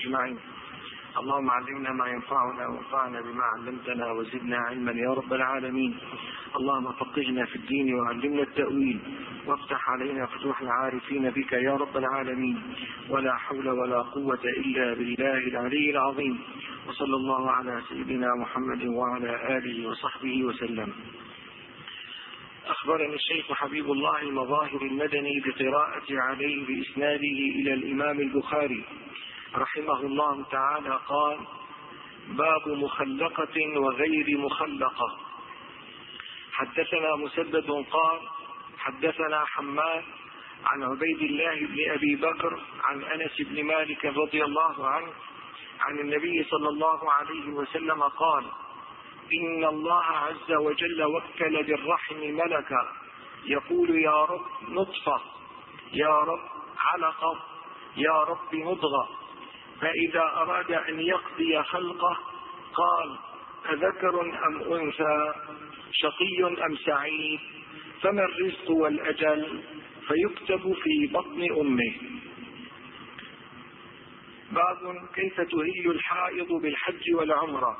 أجمعين. اللهم علمنا ما ينفعنا وانفعنا بما علمتنا وزدنا علما يا رب العالمين. اللهم فقهنا في الدين وعلمنا التأويل وافتح علينا فتوح العارفين بك يا رب العالمين. ولا حول ولا قوة إلا بالله العلي العظيم. وصلى الله على سيدنا محمد وعلى آله وصحبه وسلم. أخبرني الشيخ حبيب الله المظاهر المدني بقراءة عليه بإسناده إلى الإمام البخاري رحمه الله تعالى قال: باب مخلقة وغير مخلقة. حدثنا مسدد قال: حدثنا حماد عن عبيد الله بن أبي بكر عن أنس بن مالك رضي الله عنه عن النبي صلى الله عليه وسلم قال: إن الله عز وجل وكل بالرحم ملكا يقول: يا رب نطفة، يا رب علقة، يا رب مضغة. فإذا أراد أن يقضي خلقه قال: أذكر أم أنثى، شقي أم سعيد، فما الرزق والأجل، فيكتب في بطن أمه. باب كيف تهل الحائض بالحج والعمرة.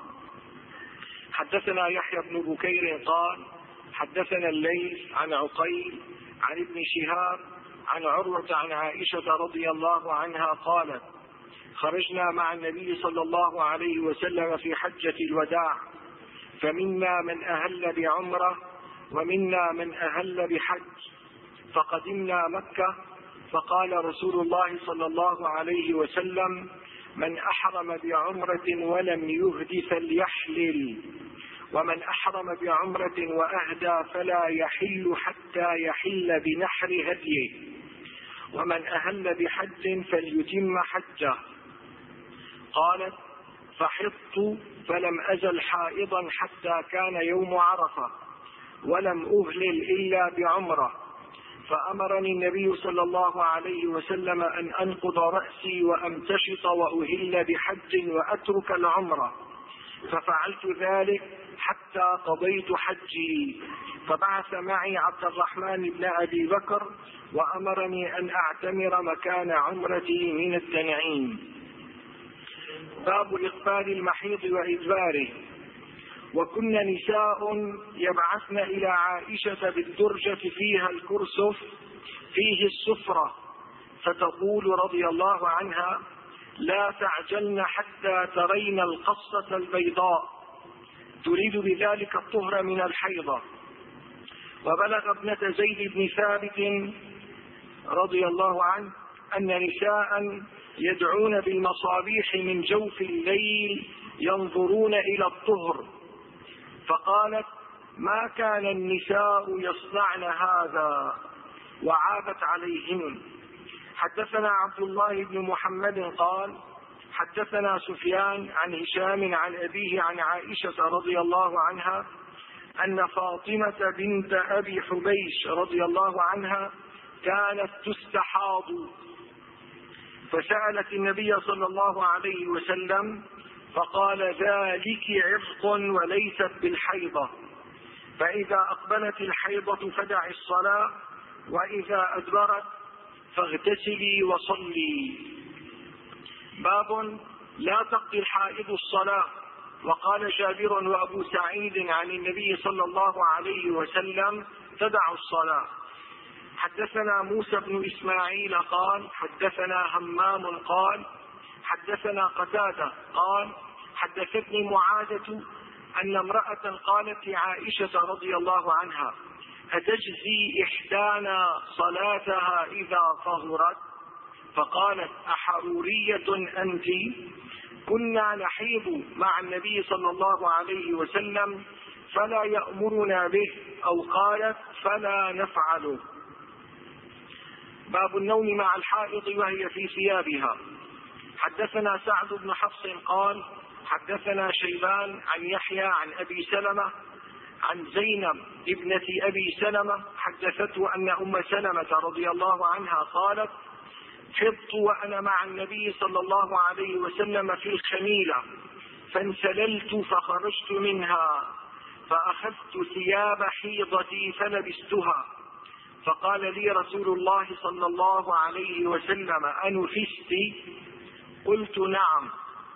حدثنا يحيى بن بكير قال: حدثنا الليث عن عقيل عن ابن شهاب عن عروة عن عائشة رضي الله عنها قالت: خرجنا مع النبي صلى الله عليه وسلم في حجة الوداع، فمنا من أهل بعمرة ومنا من أهل بحج، فقدمنا مكة، فقال رسول الله صلى الله عليه وسلم: من أحرم بعمرة ولم يهد فليحلل، ومن أحرم بعمرة وأهدى فلا يحل حتى يحل بنحر هديه، ومن أهل بحج فليتم حجه. قالت: فحضت فلم أزل حائضا حتى كان يوم عرفة، ولم أهلل إلا بعمرة، فأمرني النبي صلى الله عليه وسلم أن أنقض رأسي وأمتشط وأهل بحج وأترك العمرة، ففعلت ذلك حتى قضيت حجي، فبعث معي عبد الرحمن بن أبي بكر وأمرني أن أعتمر مكان عمرتي من التنعيم. باب إقبال المحيض وإدباره. وكن نساء يبعثن إلى عائشة بالدرجة فيها الكرسف فيه الصفرة، فتقول رضي الله عنها: لا تعجلن حتى ترين القصة البيضاء، تريد بذلك الطهر من الحيضة. وبلغ ابنة زيد بن ثابت رضي الله عنه أن نساء يدعون بالمصابيح من جوف الليل ينظرون إلى الطهر، فقالت: ما كان النساء يصنعن هذا، وعابت عليهن. حدثنا عبد الله بن محمد قال: حدثنا سفيان عن هشام عن أبيه عن عائشة رضي الله عنها أن فاطمة بنت أبي حبيش رضي الله عنها كانت تستحاض، فسألت النبي صلى الله عليه وسلم فقال: ذلك عرق وليست بالحيضة، فإذا أقبلت الحيضة فدعي الصلاة، وإذا أدبرت فاغتسلي وصلي. باب لا تقضي الحائض الصلاة. وقال جابر وأبو سعيد عن النبي صلى الله عليه وسلم: تدع الصلاة. حدثنا موسى بن إسماعيل قال: حدثنا همام قال: حدثنا قتادة قال: حدثتني معاذة أن امرأة قالت لعائشة رضي الله عنها: أتجزي إحدانا صلاتها إذا طهرت؟ فقالت: أحرورية أنت؟ كنا نحيض مع النبي صلى الله عليه وسلم فلا يأمرنا به، أو قالت: فلا نفعله. باب النوم مع الحائض وهي في ثيابها. حدثنا سعد بن حفص قال: حدثنا شيبان عن يحيى عن أبي سلمة عن زينب ابنة أبي سلمة حدثته أن أم سلمة رضي الله عنها قالت: حضت وأنا مع النبي صلى الله عليه وسلم في الخميلة، فانسللت فخرجت منها، فأخذت ثياب حيضتي فلبستها، فقال لي رسول الله صلى الله عليه وسلم: أنفست؟ قلت نعم،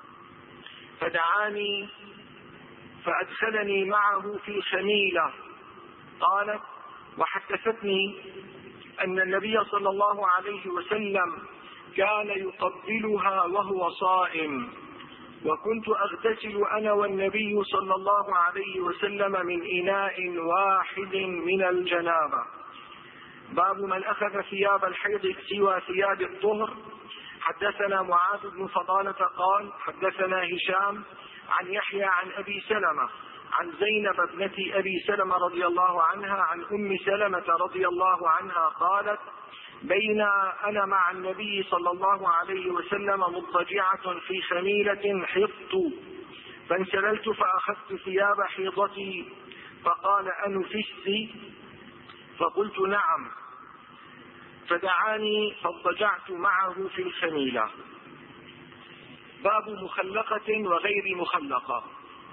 فدعاني فأدخلني معه في خميلة. قالت: وحدثتني أن النبي صلى الله عليه وسلم كان يقبلها وهو صائم، وكنت أغتسل أنا والنبي صلى الله عليه وسلم من إناء واحد من الجنابة. باب من أخذ ثياب الحيض سوى ثياب الطهر. حدثنا معاذ بن فضالة قال: حدثنا هشام عن يحيى عن أبي سلمة عن زينب ابنة أبي سلمة رضي الله عنها عن أم سلمة رضي الله عنها قالت: بين أنا مع النبي صلى الله عليه وسلم مضطجعة في خميلة حضت، فانسللت فأخذت ثياب حيضتي، فقال: أنفست؟ فقلت: نعم، فدعاني فاضطجعت معه في الخميلة. باب مخلقة وغير مخلقة.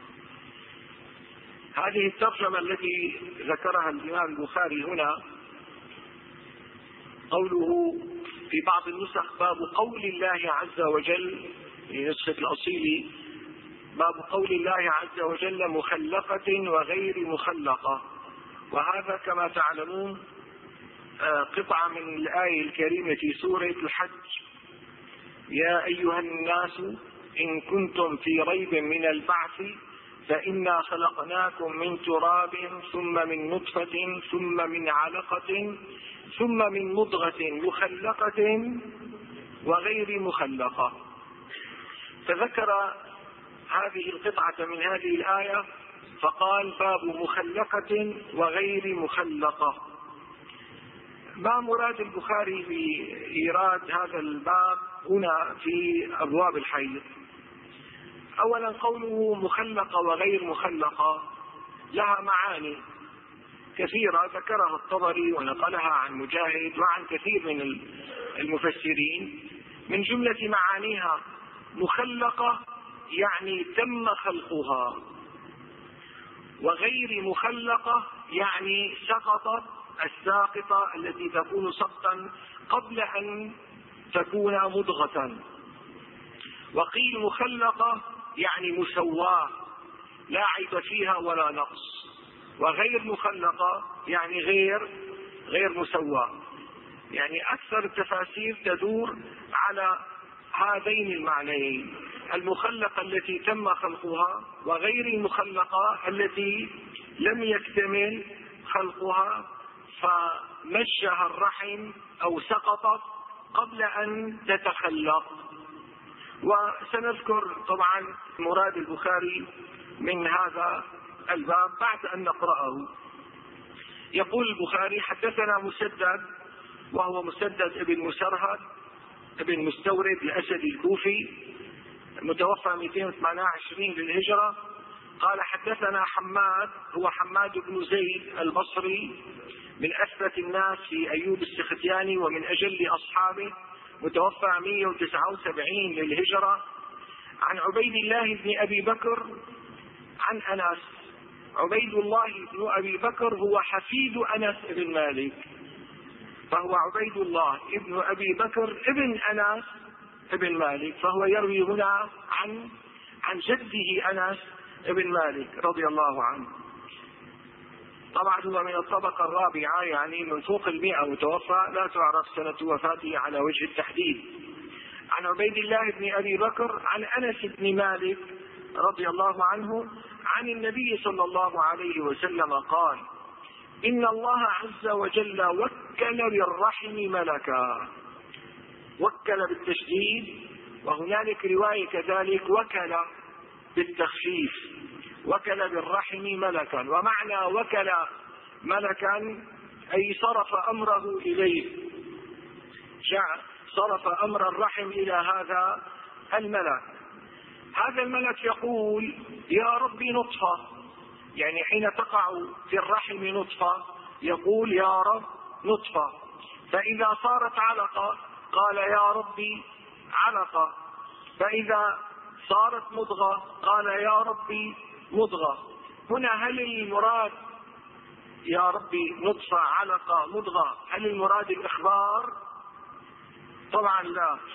هذه الترجمة التي ذكرها الإمام البخاري هنا قوله في بعض النسخ باب قول الله عز وجل، في نسخة الأصيل باب قول الله عز وجل مخلقة وغير مخلقة، وهذا كما تعلمون قطعة من الآية الكريمة في سورة الحج: يا أيها الناس إن كنتم في ريب من البعث فإنا خلقناكم من تراب ثم من نطفة ثم من علقة ثم من مضغة مخلقة وغير مخلقة. فذكر هذه القطعة من هذه الآية فقال: باب مخلقة وغير مخلقة. ما مراد البخاري بإيراد هذا الباب هنا في أبواب الحيض؟ أولا، قوله مخلقة وغير مخلقة لها معاني كثيرة ذكرها الطبري ونقلها عن مجاهد وعن كثير من المفسرين. من جملة معانيها: مخلقة يعني تم خلقها، وغير مخلقة يعني سقطت، الساقطة التي تكون سقطا قبل أن تكون مضغة. وقيل مخلقة يعني مسواة لا عيب فيها ولا نقص، وغير مخلقة يعني غير مسواة. يعني أكثر التفاسير تدور على هذين المعنيين: المخلقة التي تم خلقها، وغير المخلقة التي لم يكتمل خلقها فمشها الرحم أو سقطت قبل أن تتخلق. وسنذكر طبعا مراد البخاري من هذا الباب بعد أن نقرأه. يقول البخاري: حدثنا مسدد، وهو مسدد ابن مسرهد ابن مستورد الأسدي الكوفي، متوفى 228 للهجرة. قال: حدثنا حماد، هو حماد بن زيد البصري، من أثبت الناس في أيوب السختياني ومن أجل أصحابه، متوفى 179 للهجرة. عن عبيد الله بن أبي بكر عن أنس. عبيد الله بن أبي بكر هو حفيد أنس بن مالك، فهو عبيد الله ابن أبي بكر ابن أنس ابن مالك، فهو يروي هنا عن جده أنس ابن مالك رضي الله عنه. طبعا هو من الطبقة الرابعة، يعني من فوق 100 متوفى، لا تعرف سنة وفاته على وجه التحديد. عن عبيد الله بن أبي بكر عن أنس بن مالك رضي الله عنه عن النبي صلى الله عليه وسلم قال: إن الله عز وجل وكل بالرحم ملكا. وكل بالتشديد، وهنالك رواية كذلك وكل بالتخفيف، وكل بالرحم ملكا. ومعنى وكل ملكا أي صرف أمره إليه، صرف أمر الرحم إلى هذا الملك. هذا الملك يقول: يا ربي نطفة، يعني حين تقع في الرحم نطفة يقول: يا رب نطفة. فإذا صارت علقة قال: يا ربي علقة. فإذا صارت مضغة قال: يا ربي مضغة. هنا هل المراد يا ربي نطفة علقة مضغة هل المراد الإخبار؟ طبعا لا،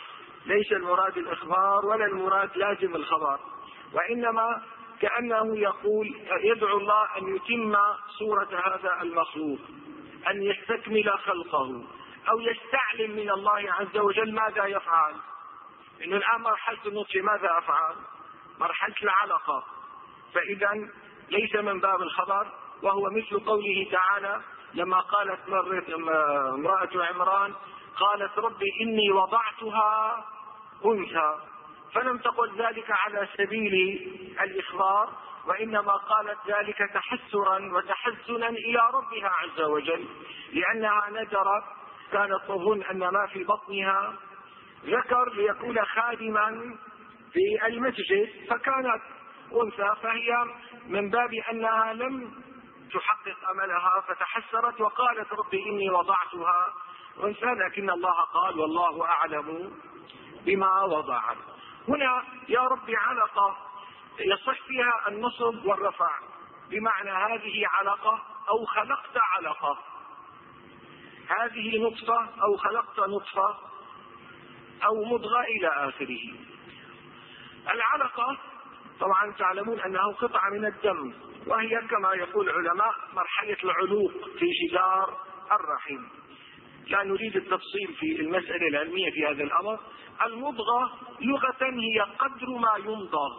ليس المراد الإخبار ولا المراد لازم الخبر، وإنما كأنه يقول يدعو الله أن يتم صورة هذا المخلوق، أن يستكمل خلقه، أو يستعلم من الله عز وجل ماذا يفعل. إنه الآن مرحلة النطفة ماذا أفعل؟ مرحلة العلقة، فإذا ليس من باب الخبر، وهو مثل قوله تعالى لما قالت امرأة عمران قالت ربي إني وضعتها أنثى، فلم تقل ذلك على سبيل الإخبار، وإنما قالت ذلك تحسرا وتحزنا إلى ربها عز وجل، لأنها ندرت، كانت تظن أن ما في بطنها ذكر ليكون خادما في المسجد، فكانت أنثى، فهي من باب أنها لم تحقق أملها فتحسرت وقالت ربي إني وضعتها أنثى، لكن الله قال والله أعلم بما وضعت. هنا يا ربي علقة يصح فيها النصب والرفع، بمعنى هذه علقة أو خلقت علقة، هذه نطفة أو خلقت نطفة أو مضغة إلى آخره. العلقة طبعا تعلمون أنه قطعة من الدم، وهي كما يقول العلماء مرحلة العلوق في جدار الرحم. لا نريد التفصيل في المسألة العلمية في هذا الأمر. المضغة لغة هي قدر ما يمضغ،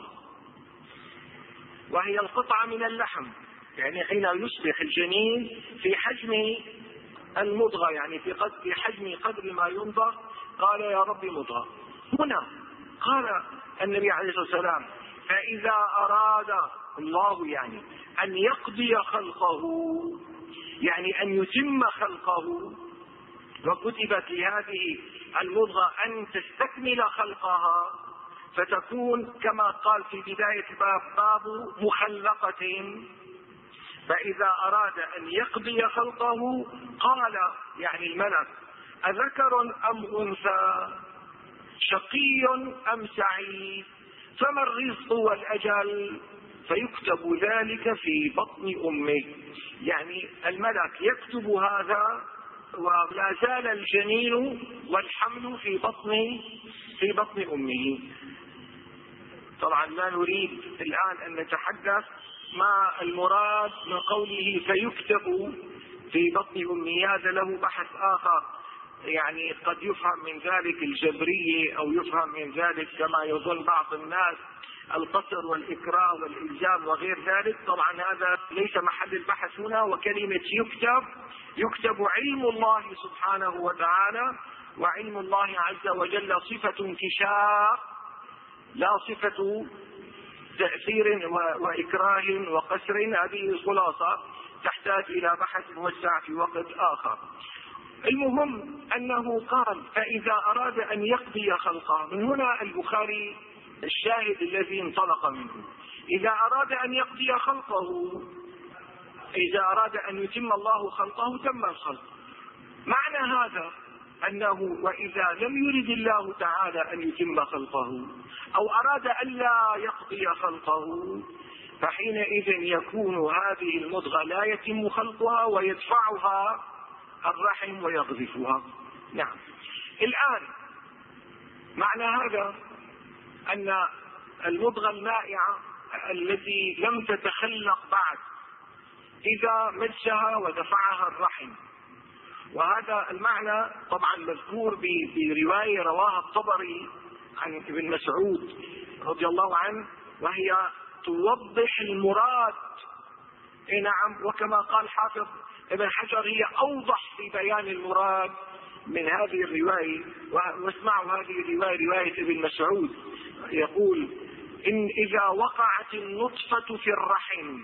وهي القطعة من اللحم، يعني حين يصبح الجنين في حجم المضغة، يعني في حجم قدر ما يمضغ، قال يا رب مضغة. هنا قال النبي عليه الصلاة والسلام فإذا أراد الله يعني أن يقضي خلقه، يعني أن يتم خلقه، وكتبت لهذه المضغة أن تستكمل خلقها فتكون كما قال في بداية باب مخلقة. فإذا أراد أن يقضي خلقه قال يعني الملك أذكر أم أنثى، شقي أم سعيد، فما الرزق والأجل، فيكتب ذلك في بطن أمه. يعني الملك يكتب هذا ولا زال الجنين والحمل في بطن أمه. طبعا لا نريد الآن أن نتحدث ما المراد من قوله فيكتب في بطن أمه، هذا له بحث آخر، يعني قد يفهم من ذلك الجبرية أو يفهم من ذلك كما يظن بعض الناس القصر والإكراه والإلزام وغير ذلك. طبعا هذا ليس محل البحث هنا. وكلمة يكتب علم الله سبحانه وتعالى، وعلم الله عز وجل صفة انكشاف لا صفة تأثير وإكراه وقسر. هذه الخلاصة تحتاج إلى بحث موسع في وقت آخر. المهم أنه قال فإذا أراد أن يقضي خلقه، من هنا البخاري الشاهد الذي انطلق منه، إذا أراد أن يقضي خلقه، إذا أراد أن يتم الله خلقه تم الخلق. معنى هذا أنه وإذا لم يرد الله تعالى أن يتم خلقه أو أراد أن لا يقضي خلقه، فحينئذ يكون هذه المضغة لا يتم خلقها ويدفعها الرحم ويقذفها. نعم. الآن معنى هذا أن المضغة المائعة التي لم تتخلق بعد إذا مسها ودفعها الرحم، وهذا المعنى طبعا مذكور برواية رواها الطبري عن ابن مسعود رضي الله عنه، وهي توضح المراد. نعم. وكما قال حافظ ابن حجر هي أوضح في بيان المراد من هذه الرواية. واسمعوا هذه الرواية، رواية ابن مسعود، يقول إن إذا وقعت النطفة في الرحم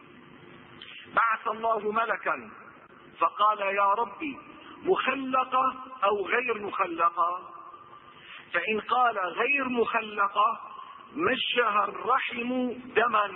بعث الله ملكا فقال يا ربي مخلقة أو غير مخلقة، فإن قال غير مخلقة مشها الرحم دما،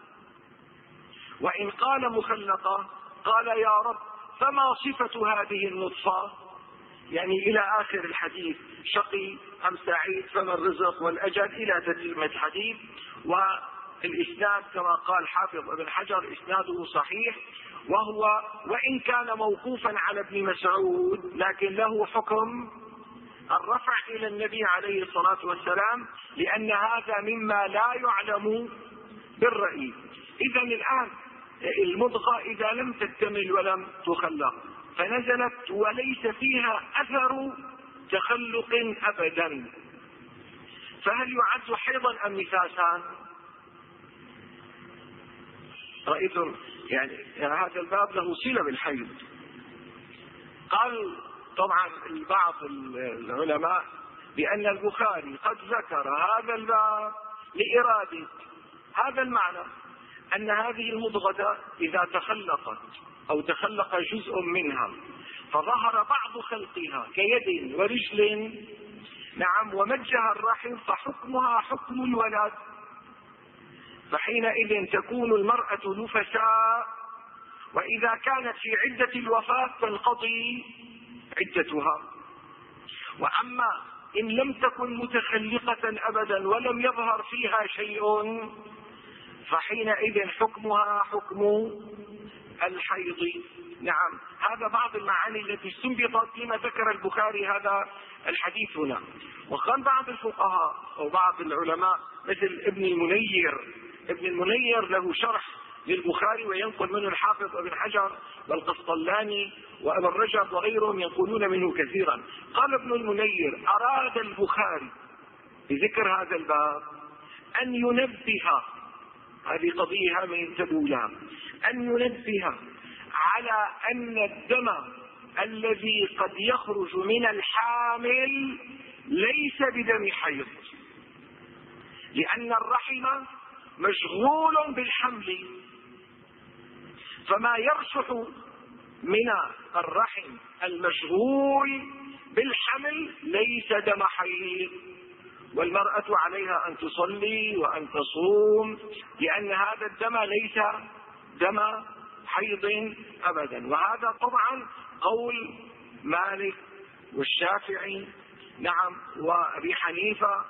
وإن قال مخلقة قال يا رب فما صفة هذه النطفة، يعني إلى آخر الحديث، شقي أم سعيد، فما الرزق والأجل إلى تتمة الحديث. والإسناد كما قال حافظ ابن حجر إسناده صحيح، وهو وإن كان موقوفا على ابن مسعود لكن له حكم الرفع إلى النبي عليه الصلاة والسلام، لأن هذا مما لا يعلم بالرأي. إذا الآن المضغة إذا لم تكتمل ولم تخلق فنزلت وليس فيها أثر تخلق أبدا، فهل يعد حيضا أم نفاسا؟ رأيتم يعني هذا الباب له صلة بالحيض. قال طبعا بعض العلماء بأن البخاري قد ذكر هذا الباب لإرادة هذا المعنى، أن هذه المضغة إذا تخلقت أو تخلق جزء منها فظهر بعض خلقها كيد ورجل، نعم، ومجها الرحم، فحكمها حكم الولد، فحينئذ تكون المرأة نفساء، وإذا كانت في عدة الوفاة تنقضي عدتها. وأما إن لم تكن متخلقة أبدا ولم يظهر فيها شيء فحينئذ حكمها حكم الحيض. نعم، هذا بعض المعاني التي استنبطت لما ذكر البخاري هذا الحديث هنا. وقال بعض الفقهاء أو بعض العلماء مثل ابن المنير له شرح للبخاري وينقل منه الحافظ ابن حجر والقسطلاني وابن رجب وغيرهم ينقلون منه كثيرا. قال ابن المنير: أراد البخاري بذكر هذا الباب أن ينبه، هذه قضية هامة ينتبهوا لها، أن ينبه على أن الدم الذي قد يخرج من الحامل ليس بدم حيض، لأن الرحم مشغول بالحمل، فما يرشح من الرحم المشغول بالحمل ليس دم حيض، والمرأة عليها أن تصلي وأن تصوم لأن هذا الدم ليس دم حيض أبدا. وهذا طبعا قول مالك والشافعي، نعم، وأبي حنيفة،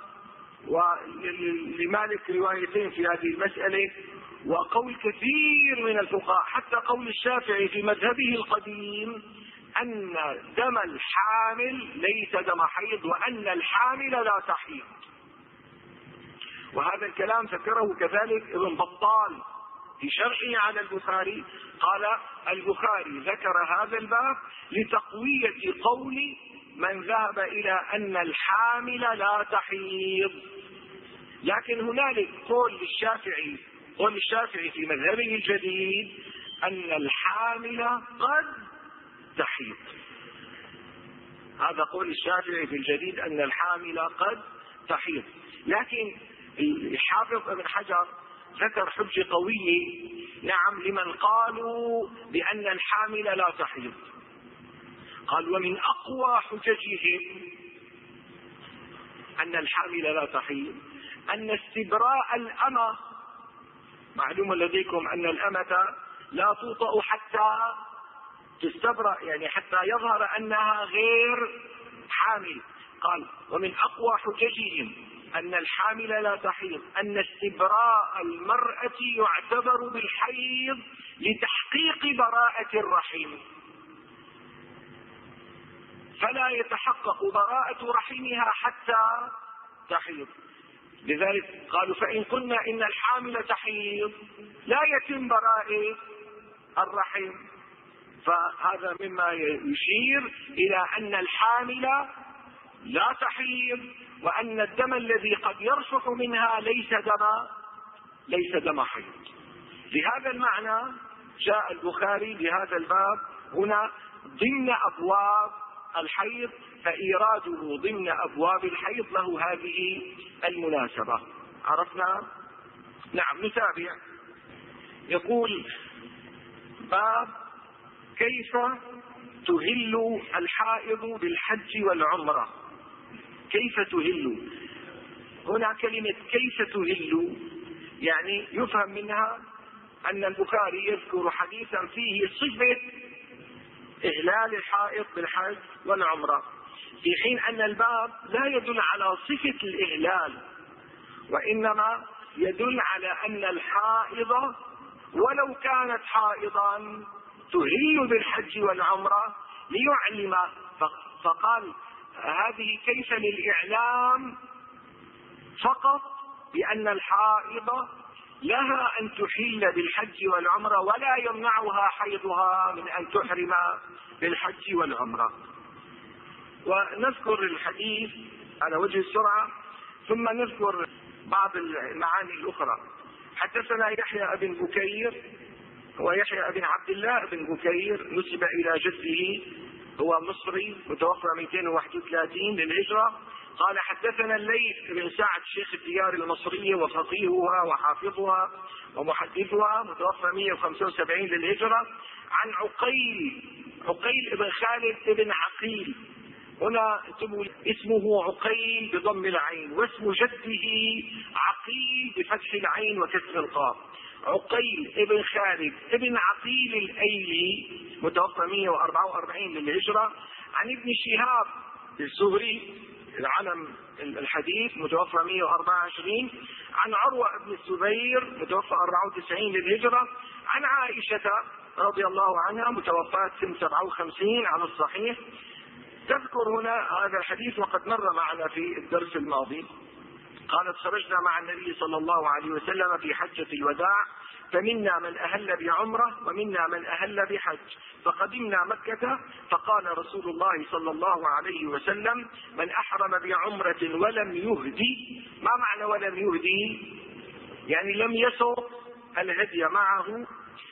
ولمالك روايتين في هذه المسألة، وقول كثير من الفقهاء، حتى قول الشافعي في مذهبه القديم أن دم الحامل ليس دم حيض، وأن الحامل لا تحيض. وهذا الكلام ذكره كذلك ابن بطال في شرحه على البخاري، قال: البخاري ذكر هذا الباب لتقوية قول من ذهب إلى أن الحامل لا تحيض. لكن هنالك قول الشافعي في مذهبه الجديد أن الحامل قد تحيض. هذا قول الشافعي في الجديد أن الحامل قد تحيض. لكن الحافظ ابن حجر ذكر حجة قوية، نعم، لمن قالوا بأن الحامل لا تحيض. قال: ومن أقوى حججهم أن الحامل لا تحيض أن استبراء الأمة، معلوم لديكم أن الأمة لا توطأ حتى تستبرأ، يعني حتى يظهر أنها غير حامل. قال: ومن أقوى حججهم أن الحامل لا تحيض أن استبراء المرأة يعتبر بالحيض لتحقيق براءة الرحم، فلا يتحقق براءة رحمها حتى تحيض. لذلك قالوا: فإن قلنا إن الحامل تحيض لا يتم براءة الرحم، فهذا مما يشير إلى أن الحامل لا تحيض، وأن الدم الذي قد يرشح منها ليس دم حيض. لهذا المعنى جاء البخاري بهذا الباب هنا ضمن أبواب الحيض، فإيراده ضمن أبواب الحيض له هذه المناسبة. عرفنا؟ نعم، نتابع. يقول: باب كيف تهل الحائض بالحج والعمرة. كيف تهل؟ هنا كلمة كيف تهل يعني يفهم منها أن البخاري يذكر حديثا فيه صفة إهلال الحائض بالحج والعمرة، في حين أن الباب لا يدل على صفة الإهلال، وإنما يدل على أن الحائض ولو كانت حائضا تهل بالحج والعمرة ليعلم. فقال: هذه كيف للإعلام فقط بأن الحائض لها أن تحل بالحج والعمرة، ولا يمنعها حيضها من أن تحرم بالحج والعمرة. ونذكر الحديث على وجه السرعة ثم نذكر بعض المعاني الأخرى. حدثنا يحيى بن بكير، ويحيى بن عبد الله بن بكير نسب إلى جده، هو مصري متوفى 231 للهجرة. قال حدثنا الليث بن سعد شيخ الديار المصرية وفقيهها وحافظها ومحدثها متوفى 175 للهجرة، عن عقيل بن خالد بن عقيل. هنا اسمه عقيل بضم العين، واسم جده عقيل بفتح العين وكسر القاف. عقيل بن خالد بن عقيل الأيلي متوفى 144 للهجرة، عن ابن شهاب الزهري العلم الحديث متوفى 124، عن عروة بن الزبير متوفى 94 للهجرة، عن عائشة رضي الله عنها متوفاة سنة 57 على الصحيح. تذكر هنا هذا الحديث وقد مر معنا في الدرس الماضي. قالت خرجنا مع النبي صلى الله عليه وسلم في حجة الوداع، فمنا من أهل بعمرة ومنا من أهل بحج، فقدمنا مكة فقال رسول الله صلى الله عليه وسلم من أحرم بعمرة ولم يهدي. ما معنى ولم يهدي؟ يعني لم يسوق الهدي معه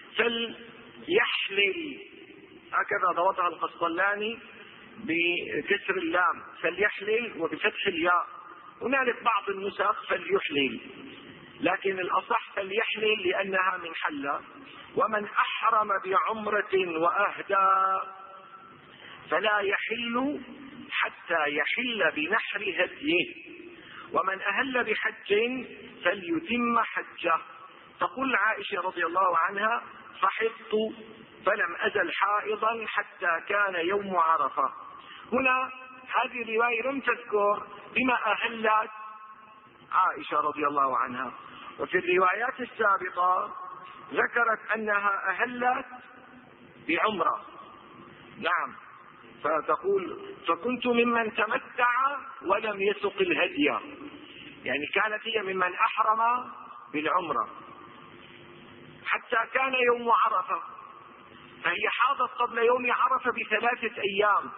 فليحلل، هكذا ضبطها القسطلاني بكسر اللام، فليحلل وبفتح الياء. هنالك بعض النسخ فليحلل، لكن الأصح فليحلل لأنها من حل. ومن أحرم بعمرة وأهدى فلا يحل حتى يحل بنحر هديه، ومن أهل بحج فليتم حجه. تقول عائشة رضي الله عنها فحضت فلم أزل حائضا حتى كان يوم عرفة. هنا هذه الرواية لم تذكر بما أهلت عائشة رضي الله عنها، وفي الروايات السابقة ذكرت أنها أهلت بعمرة. نعم، فتقول فكنت ممن تمتع ولم يسق الهدي، يعني كانت هي ممن أحرم بالعمرة حتى كان يوم عرفة، فهي حاضت قبل يوم عرفة ب3 أيام،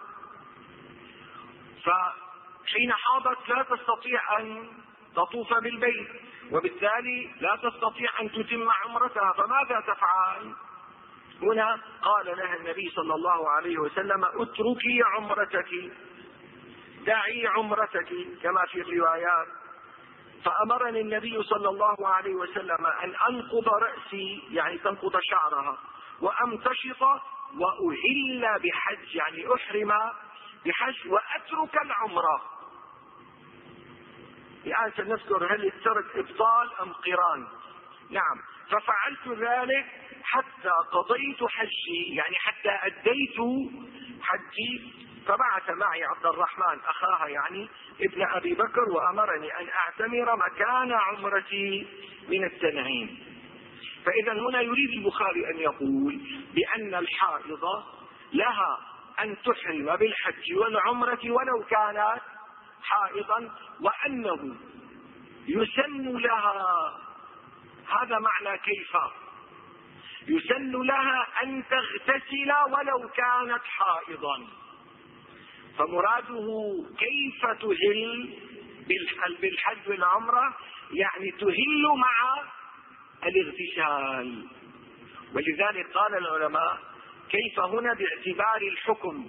فحين حاضت لا تستطيع أن تطوف بالبيت، وبالتالي لا تستطيع أن تتم عمرتها، فماذا تفعل؟ هنا قال لها النبي صلى الله عليه وسلم اتركي عمرتك، دعي عمرتك كما في الروايات. فأمرني النبي صلى الله عليه وسلم أن أنقض رأسي، يعني تنقض شعرها، وأمتشط وأهل بحج، يعني أحرم بحج وأترك العمرة. الآن سنذكر هل الترك إبطال أم قران. نعم، ففعلت ذلك حتى قضيت حجي، يعني حتى أديت حجي. فبعث معي عبد الرحمن أخاها يعني ابن أبي بكر، وأمرني أن أعتمر مكان عمرتي من التنعيم. فإذا هنا يريد البخاري أن يقول بأن الحائض لها أن تحرم بالحج والعمرة ولو كانت حائضا، وأنه يسن لها، هذا معنى كيف، يسن لها أن تغتسل ولو كانت حائضا. فمراده كيف تهل بالحج والعمرة، يعني تهل مع الاغتسال. ولذلك قال العلماء كيف هنا باعتبار الحكم،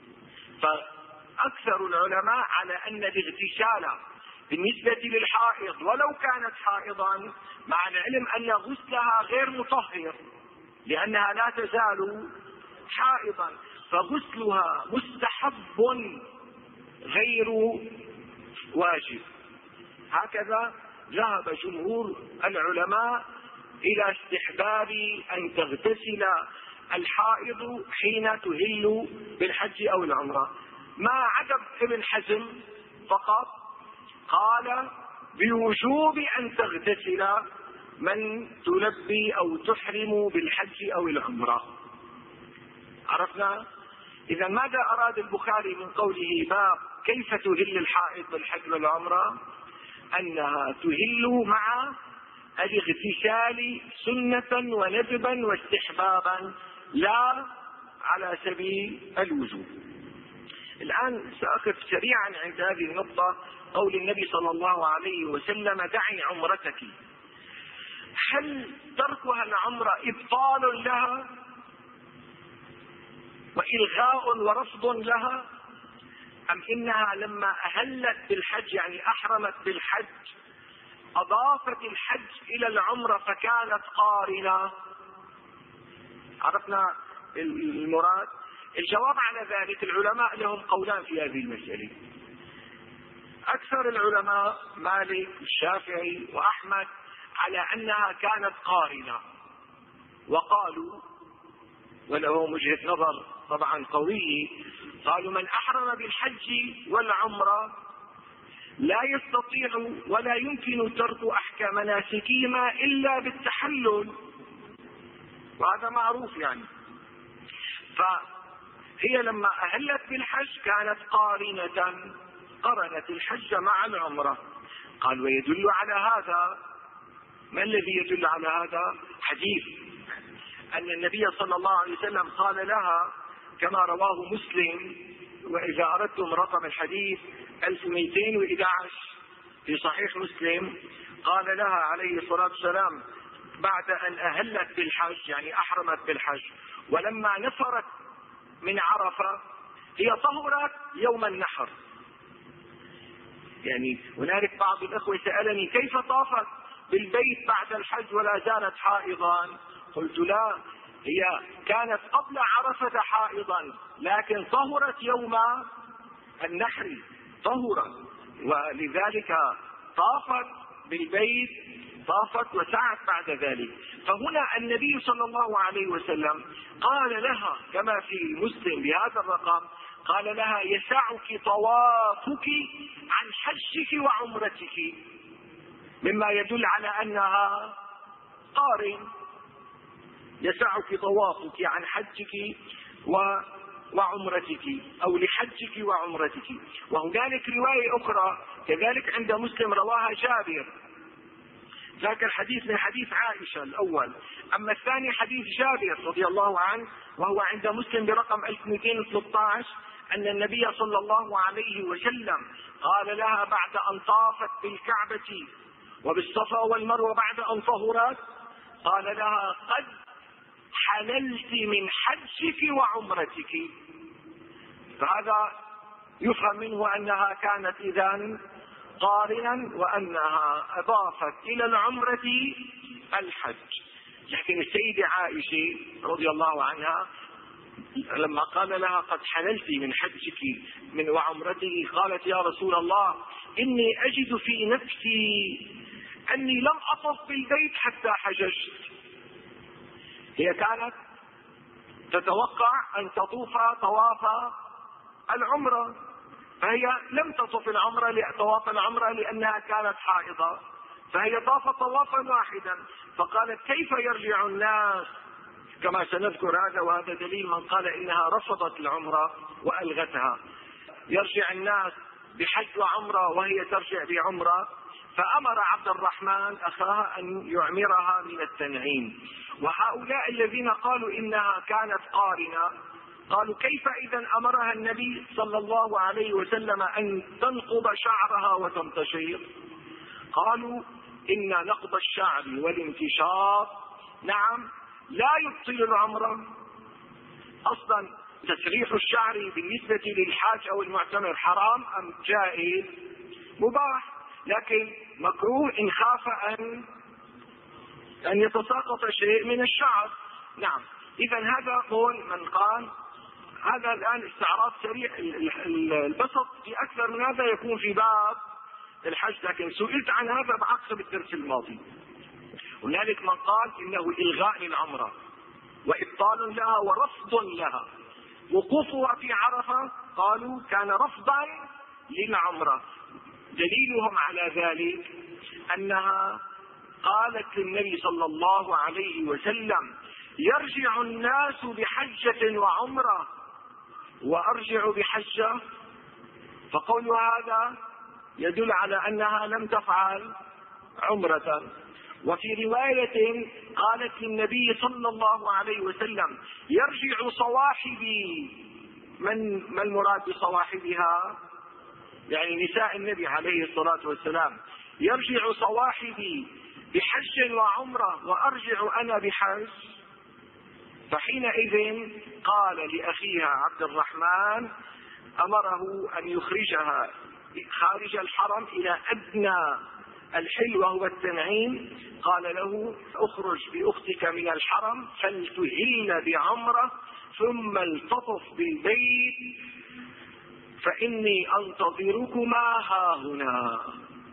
فأكثر العلماء على أن الاغتسال بالنسبة للحائض ولو كانت حائضا، مع العلم أن غسلها غير مطهر لأنها لا تزال حائضا، فغسلها مستحب غير واجب. هكذا ذهب جمهور العلماء إلى استحباب أن تغتسل الحائض حين تهل بالحج أو العمرة. ما عدا ابن حزم فقط قال بوجوب أن تغتسل من تلبي أو تحرم بالحج أو العمرة. عرفنا؟ إذا ماذا أراد البخاري من قوله باب كيف تهل الحائض بالحج والعمرة؟ أنها تهل مع الاغتسال سنة وندبا واستحبابا، لا على سبيل الوجوب. الآن سأقف سريعا عند هذه النقطة، قول النبي صلى الله عليه وسلم دعي عمرتك. هل تركها العمرة إبطال لها وإلغاء ورفض لها، أم إنها لما أهلت بالحج يعني أحرمت بالحج أضافت الحج إلى العمرة فكانت قارنة؟ عرفنا المراد؟ الجواب على ذلك العلماء لهم قولان في هذه المسألة. أكثر العلماء مالك والشافعي وأحمد على أنها كانت قارنة، وقالوا ولهم وجهة نظر طبعا قوية، قالوا من أحرم بالحج والعمرة لا يستطيع ولا يمكن ترك أحكام مناسكهما إلا بالتحلل، وهذا معروف يعني. فهي لما أهلت بالحج كانت قارنة، قرنت الحج مع العمرة. قال ويدل على هذا، ما الذي يدل على هذا؟ حديث أن النبي صلى الله عليه وسلم قال لها كما رواه مسلم، وإذا أردتم رقم الحديث 1211 في صحيح مسلم، قال لها عليه الصلاة والسلام بعد أن أهلت بالحج يعني أحرمت بالحج ولما نفرت من عرفة، هي طهرت يوم النحر. يعني هنالك بعض الأخوة سألني كيف طافت بالبيت بعد الحج ولا زالت حائضا؟ قلت لا، هي كانت قبل عرفة حائضا لكن طهرت يوم النحر، طهرت، ولذلك طافت بالبيت، طافت وسعت بعد ذلك. فهنا النبي صلى الله عليه وسلم قال لها كما في مسلم بهذا الرقم، قال لها يسعك طوافك عن حجك وعمرتك، مما يدل على أنها قارن. يسعك طوافك عن حجك وعمرتك أو لحجك وعمرتك. وهنالك رواية أخرى كذلك عند مسلم رواها جابر، ذاك الحديث من حديث عائشة الأول، أما الثاني حديث جابر رضي الله عنه وهو عند مسلم برقم 1213 أن النبي صلى الله عليه وسلم قال لها بعد أن طافت بالكعبة وبالصفا والمروة بعد أن طهرت، قال لها قد حللت من حجك وعمرتك. فهذا يفهم منه أنها كانت إذن قارنا وأنها أضافت إلى العمرة الحج. لكن السيدة عائشة رضي الله عنها لما قال لها قد حللت من حجك من وعمرته، قالت يا رسول الله إني أجد في نفسي أني لم أطف بالبيت حتى حججت. هي كانت تتوقع أن تطوف طواف العمرة، فهي لم تطف طواف العمرة لأنها كانت حائضة، فهي طافت طوافا واحدا. فقالت كيف يرجع الناس، كما سنذكر هذا وهذا دليل من قال إنها رفضت العمرة وألغتها، يرجع الناس بحج وعمرة وهي ترجع بعمرة. فأمر عبد الرحمن أخاها أن يعمرها من التنعيم. وهؤلاء الذين قالوا إنها كانت قارنة قالوا كيف إذا أمرها النبي صلى الله عليه وسلم أن تنقض شعرها وتنتشر؟ قالوا إن نقض الشعر والانتشار نعم لا يبطل العمرة. أصلا تسريح الشعر بالنسبة للحاج أو المعتمر حرام أم جائز؟ مباح، لكن مكروه إن خاف أن يتساقط شيء من الشعر. نعم، إذا هذا قول من قال. هذا الآن استعراض سريع، البسط في أكثر من هذا يكون في باب الحج، لكن سئلت عن هذا بعقب الدرس الماضي. هنالك من قال إنه إلغاء للعمرة وإبطال لها ورفض لها. وقوفها في عرفة قالوا كان رفضا للعمرة. دليلهم على ذلك أنها قالت للنبي صلى الله عليه وسلم يرجع الناس بحجة وعمرة وأرجع بحجة، فقول هذا يدل على أنها لم تفعل عمرة. وفي رواية قالت للنبي صلى الله عليه وسلم: يرجع صواحبي. ما المراد بصواحبها؟ يعني نساء النبي عليه الصلاة والسلام. يرجع صواحبي بحج وعمرة وأرجع أنا بحج. فحينئذ قال لأخيها عبد الرحمن، أمره أن يخرجها خارج الحرم إلى أدنى الحل وهو التنعيم. قال له: اخرج بأختك من الحرم فلتهل بعمرة ثم التطف بالبيت فإني أنتظركما هاهنا.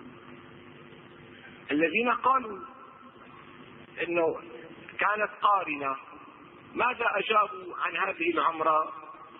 الذين قالوا إنه كانت قارنة ماذا أجابوا عن هذه العمرة؟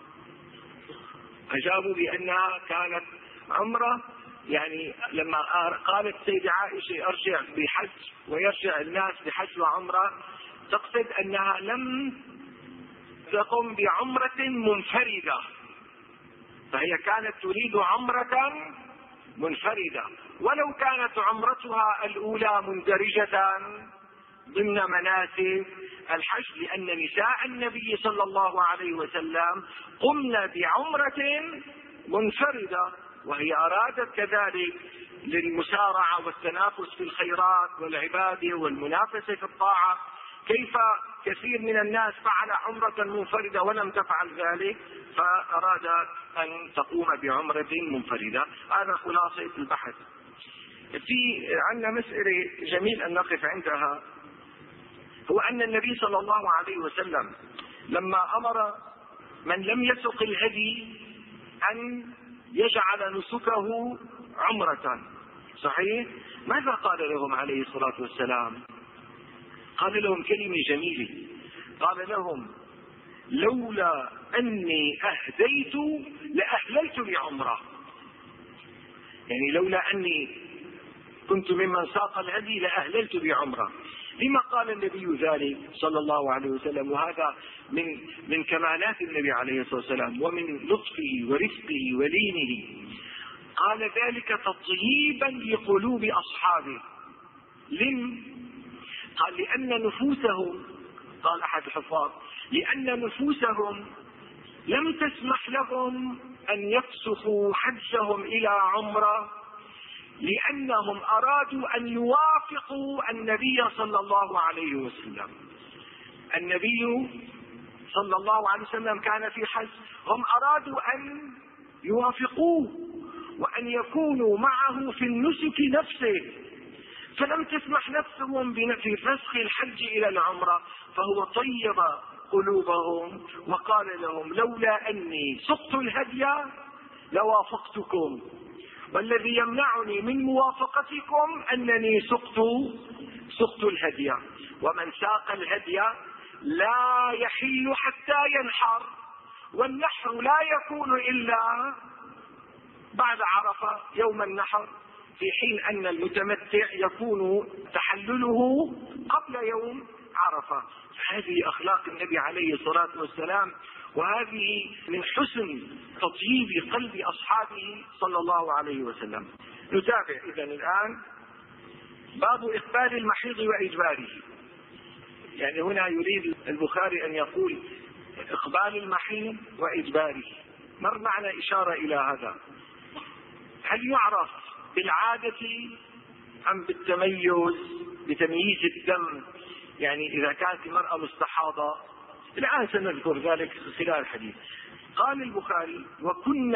أجابوا بأنها كانت عمرة، يعني لما قالت سيدة عائشة أرجع بحج ويرجع الناس بحج وعمرة، تقصد أنها لم تقم بعمرة منفردة، فهي كانت تريد عمرة منفردة، ولو كانت عمرتها الأولى مندرجة ضمن مناسك الحج، لأن نساء النبي صلى الله عليه وسلم قمن بعمرة منفردة، وهي أرادت كذلك للمسارعة والتنافس في الخيرات والعبادة والمنافسة في الطاعة. كيف كثير من الناس فعل عمرة منفردة ولم تفعل ذلك، فأرادت أن تقوم بعمرة منفردة. هذا خلاصة البحث. في عندنا مسألة جميل أن نقف عندها، هو أن النبي صلى الله عليه وسلم لما أمر من لم يسق الهدي أن يجعل نسكه عمرة، صحيح؟ ماذا قال لهم عليه الصلاة والسلام؟ قال لهم كلمة جميلة، قال لهم: لولا أني أهديت لأهللت بعمرة. يعني لولا أني كنت ممن ساق الهدي لأهللت بعمرة. لما قال النبي ذلك صلى الله عليه وسلم؟ وهذا من كمالات النبي عليه الصلاة والسلام ومن لطفه ورفقه ولينه. قال ذلك تطييبا لقلوب أصحابه. قال: لأن نفوسهم، قال أحد الحفاظ، لأن نفوسهم لم تسمح لهم أن يفسخوا حجهم إلى عمرة، لأنهم أرادوا أن يوافقوا النبي صلى الله عليه وسلم. النبي صلى الله عليه وسلم كان في حج، هم أرادوا أن يوافقوه وأن يكونوا معه في النسك نفسه، فلم تسمح نفسهم في فسخ الحج إلى العمرة، فهو طيب قلوبهم وقال لهم: لولا أني سقت الهدي لوافقتكم، والذي يمنعني من موافقتكم أنني سقت الهدي، ومن ساق الهدي لا يحل حتى ينحر، والنحر لا يكون إلا بعد عرفة يوم النحر، في حين أن المتمتع يكون تحلله قبل يوم عرفة. هذه أخلاق النبي عليه الصلاة والسلام، وهذه من حسن تطيب قلب أصحابه صلى الله عليه وسلم. نتابع إذن الآن باب إقبال المحيض وإجباره. يعني هنا يريد البخاري أن يقول إقبال المحيض وإجباره. مر معنا إشارة إلى هذا. هل يعرف بالعادة أم بالتميز، بتمييز الدم؟ يعني إذا كانت المرأة مستحاضة، الآن سنذكر ذلك خلال الحديث. قال البخاري: وكن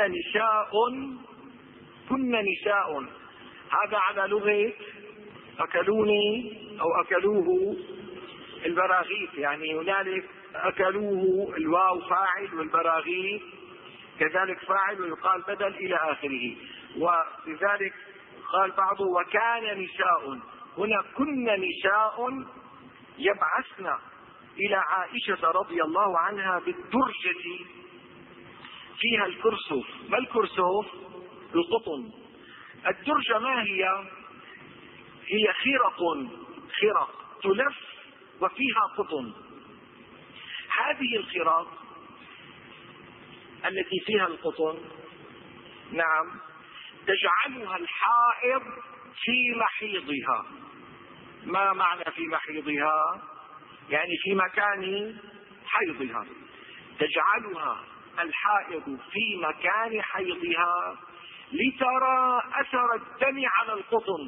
نساء، هذا على لغة أكلوني أو أكلوه البراغيث، يعني هنالك أكلوه الواو فاعل والبراغيث كذلك فاعل ويقال بدل إلى آخره. ولذلك قال بعضه: وكان نساء، هنا كن نساء يبعثن إلى عائشة رضي الله عنها بالدرجة فيها الكرسف. ما الكرسف؟ القطن. الدرجة ما هي؟ هي خرق تلف وفيها قطن. هذه الخرق التي فيها القطن، نعم، تجعلها الحائض في محيضها. ما معنى في محيضها؟ يعني في مكان حيضها. تجعلها الحائض في مكان حيضها لترى أثر الدم على القطن.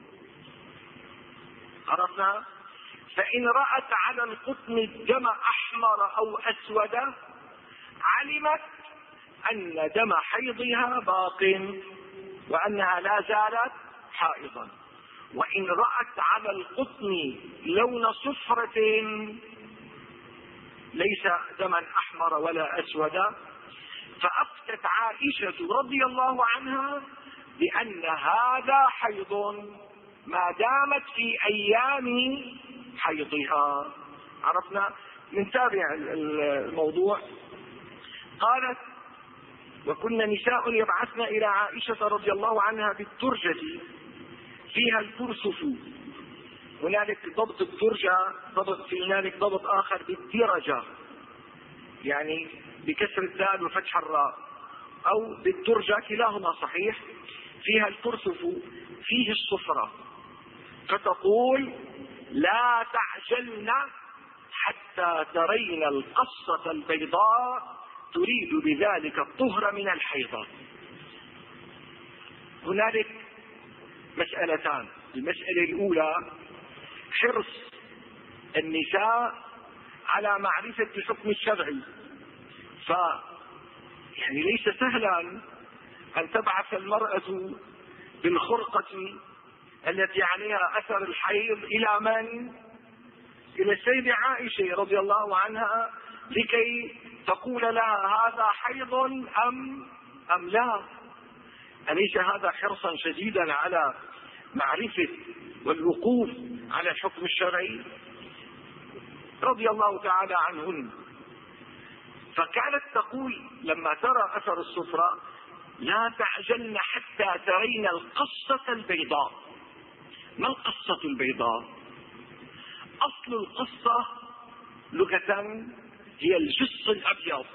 عرفنا؟ فإن رأت على القطن الدم أحمر أو أسود علمت أن دم حيضها باق وأنها لا زالت حائضا. وإن رأت على القطن لون صفرة ليس دما أحمر ولا أسود، فأفتت عائشة رضي الله عنها بأن هذا حيض ما دامت في أيام حيضها. عرفنا؟ نتابع الموضوع. قالت: وكنا نساء يبعثن إلى عائشة رضي الله عنها بالترجة فيها الكرسف. هنالك ضبط الترجة، هنالك ضبط آخر بالدرجة، يعني بكسر الدال وفتح الراء، أو بالترجة، كلاهما صحيح. فيها الكرسف فيه الصفرة، فتقول: لا تعجلن حتى ترين القصة البيضاء تريد بذلك الطهر من الحيضة. هنالك مسألتان. المسألة الأولى حرص النساء على معرفة الحكم الشرعي، يعني ليس سهلا أن تبعث المرأة بالخرقة التي عليها أثر الحيض إلى من؟ إلى السيدة عائشة رضي الله عنها لكي تقول لها هذا حيض أم لا. أليس هذا حرصا شديدا على معرفة والوقوف على الحكم الشرعي؟ رضي الله تعالى عنهن. فكانت تقول لما ترى أثر الصفرة: لا تعجلن حتى ترين القصة البيضاء. ما القصة البيضاء؟ أصل القصة لغة هي الجص الأبيض.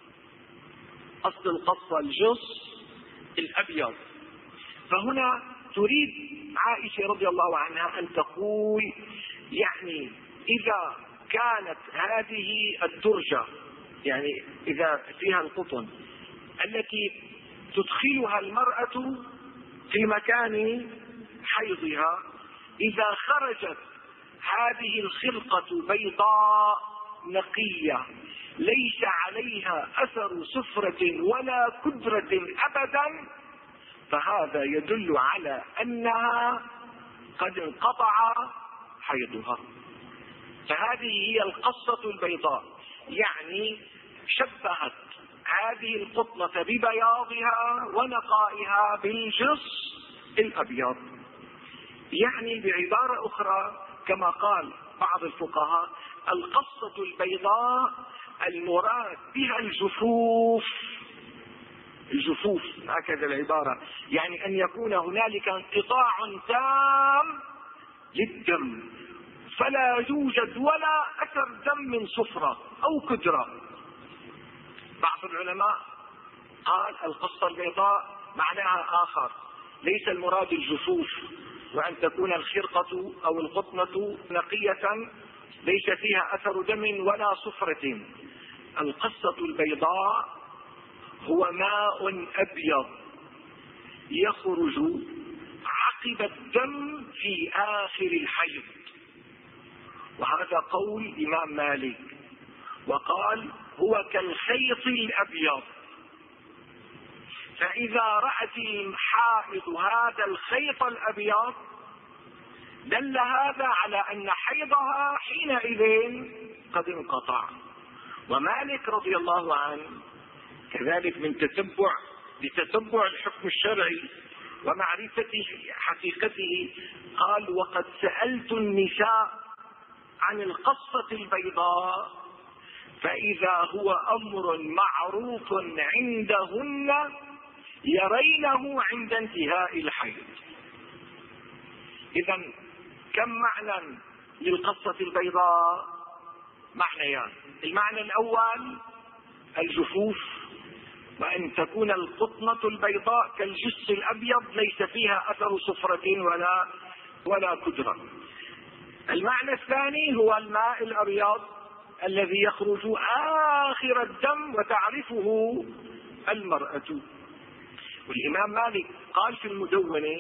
أصل القصة الجص الأبيض. فهنا تريد عائشة رضي الله عنها أن تقول يعني إذا كانت هذه الدرجة، يعني إذا فيها القطن التي تدخلها المرأة في مكان حيضها، إذا خرجت هذه الخرقة بيضاء نقية ليس عليها أثر صفرة ولا كدرة أبدا، فهذا يدل على أنها قد انقطع حيضها. فهذه هي القصة البيضاء، يعني شبهت هذه القطنة ببياضها ونقائها بالجص الأبيض. يعني بعبارة أخرى كما قال بعض الفقهاء: القصة البيضاء المراد بها الجفوف. الجفوف هكذا العبارة، يعني أن يكون هنالك انقطاع تام للدم، فلا يوجد ولا أثر دم من صفرة أو كدرة. بعض العلماء قال القصة البيضاء معناها آخر، ليس المراد الجفوف، وأن تكون الخرقة أو القطنة نقية ليس فيها أثر دم ولا صفرة. القصة البيضاء هو ماء أبيض يخرج عقب الدم في آخر الحيض، وهذا قول الإمام مالك، وقال هو كالخيط الأبيض. فإذا رأت الحائض هذا الخيط الأبيض دل هذا على أن حيضها حينئذ قد انقطع. ومالك رضي الله عنه كذلك من لتتبع الحكم الشرعي ومعرفة حقيقته قال: وقد سألت النساء عن القصة البيضاء فإذا هو أمر معروف عندهن يرينه عند انتهاء الحيض. إذا كم معنى للقصة البيضاء؟ معنيان. المعنى الأول الجفوف، وأن تكون القطنة البيضاء كالجس الأبيض ليس فيها أثر صفرة ولا كدرة. المعنى الثاني هو الماء الأبيض الذي يخرج آخر الدم وتعرفه المرأة. والإمام مالك قال في المدونة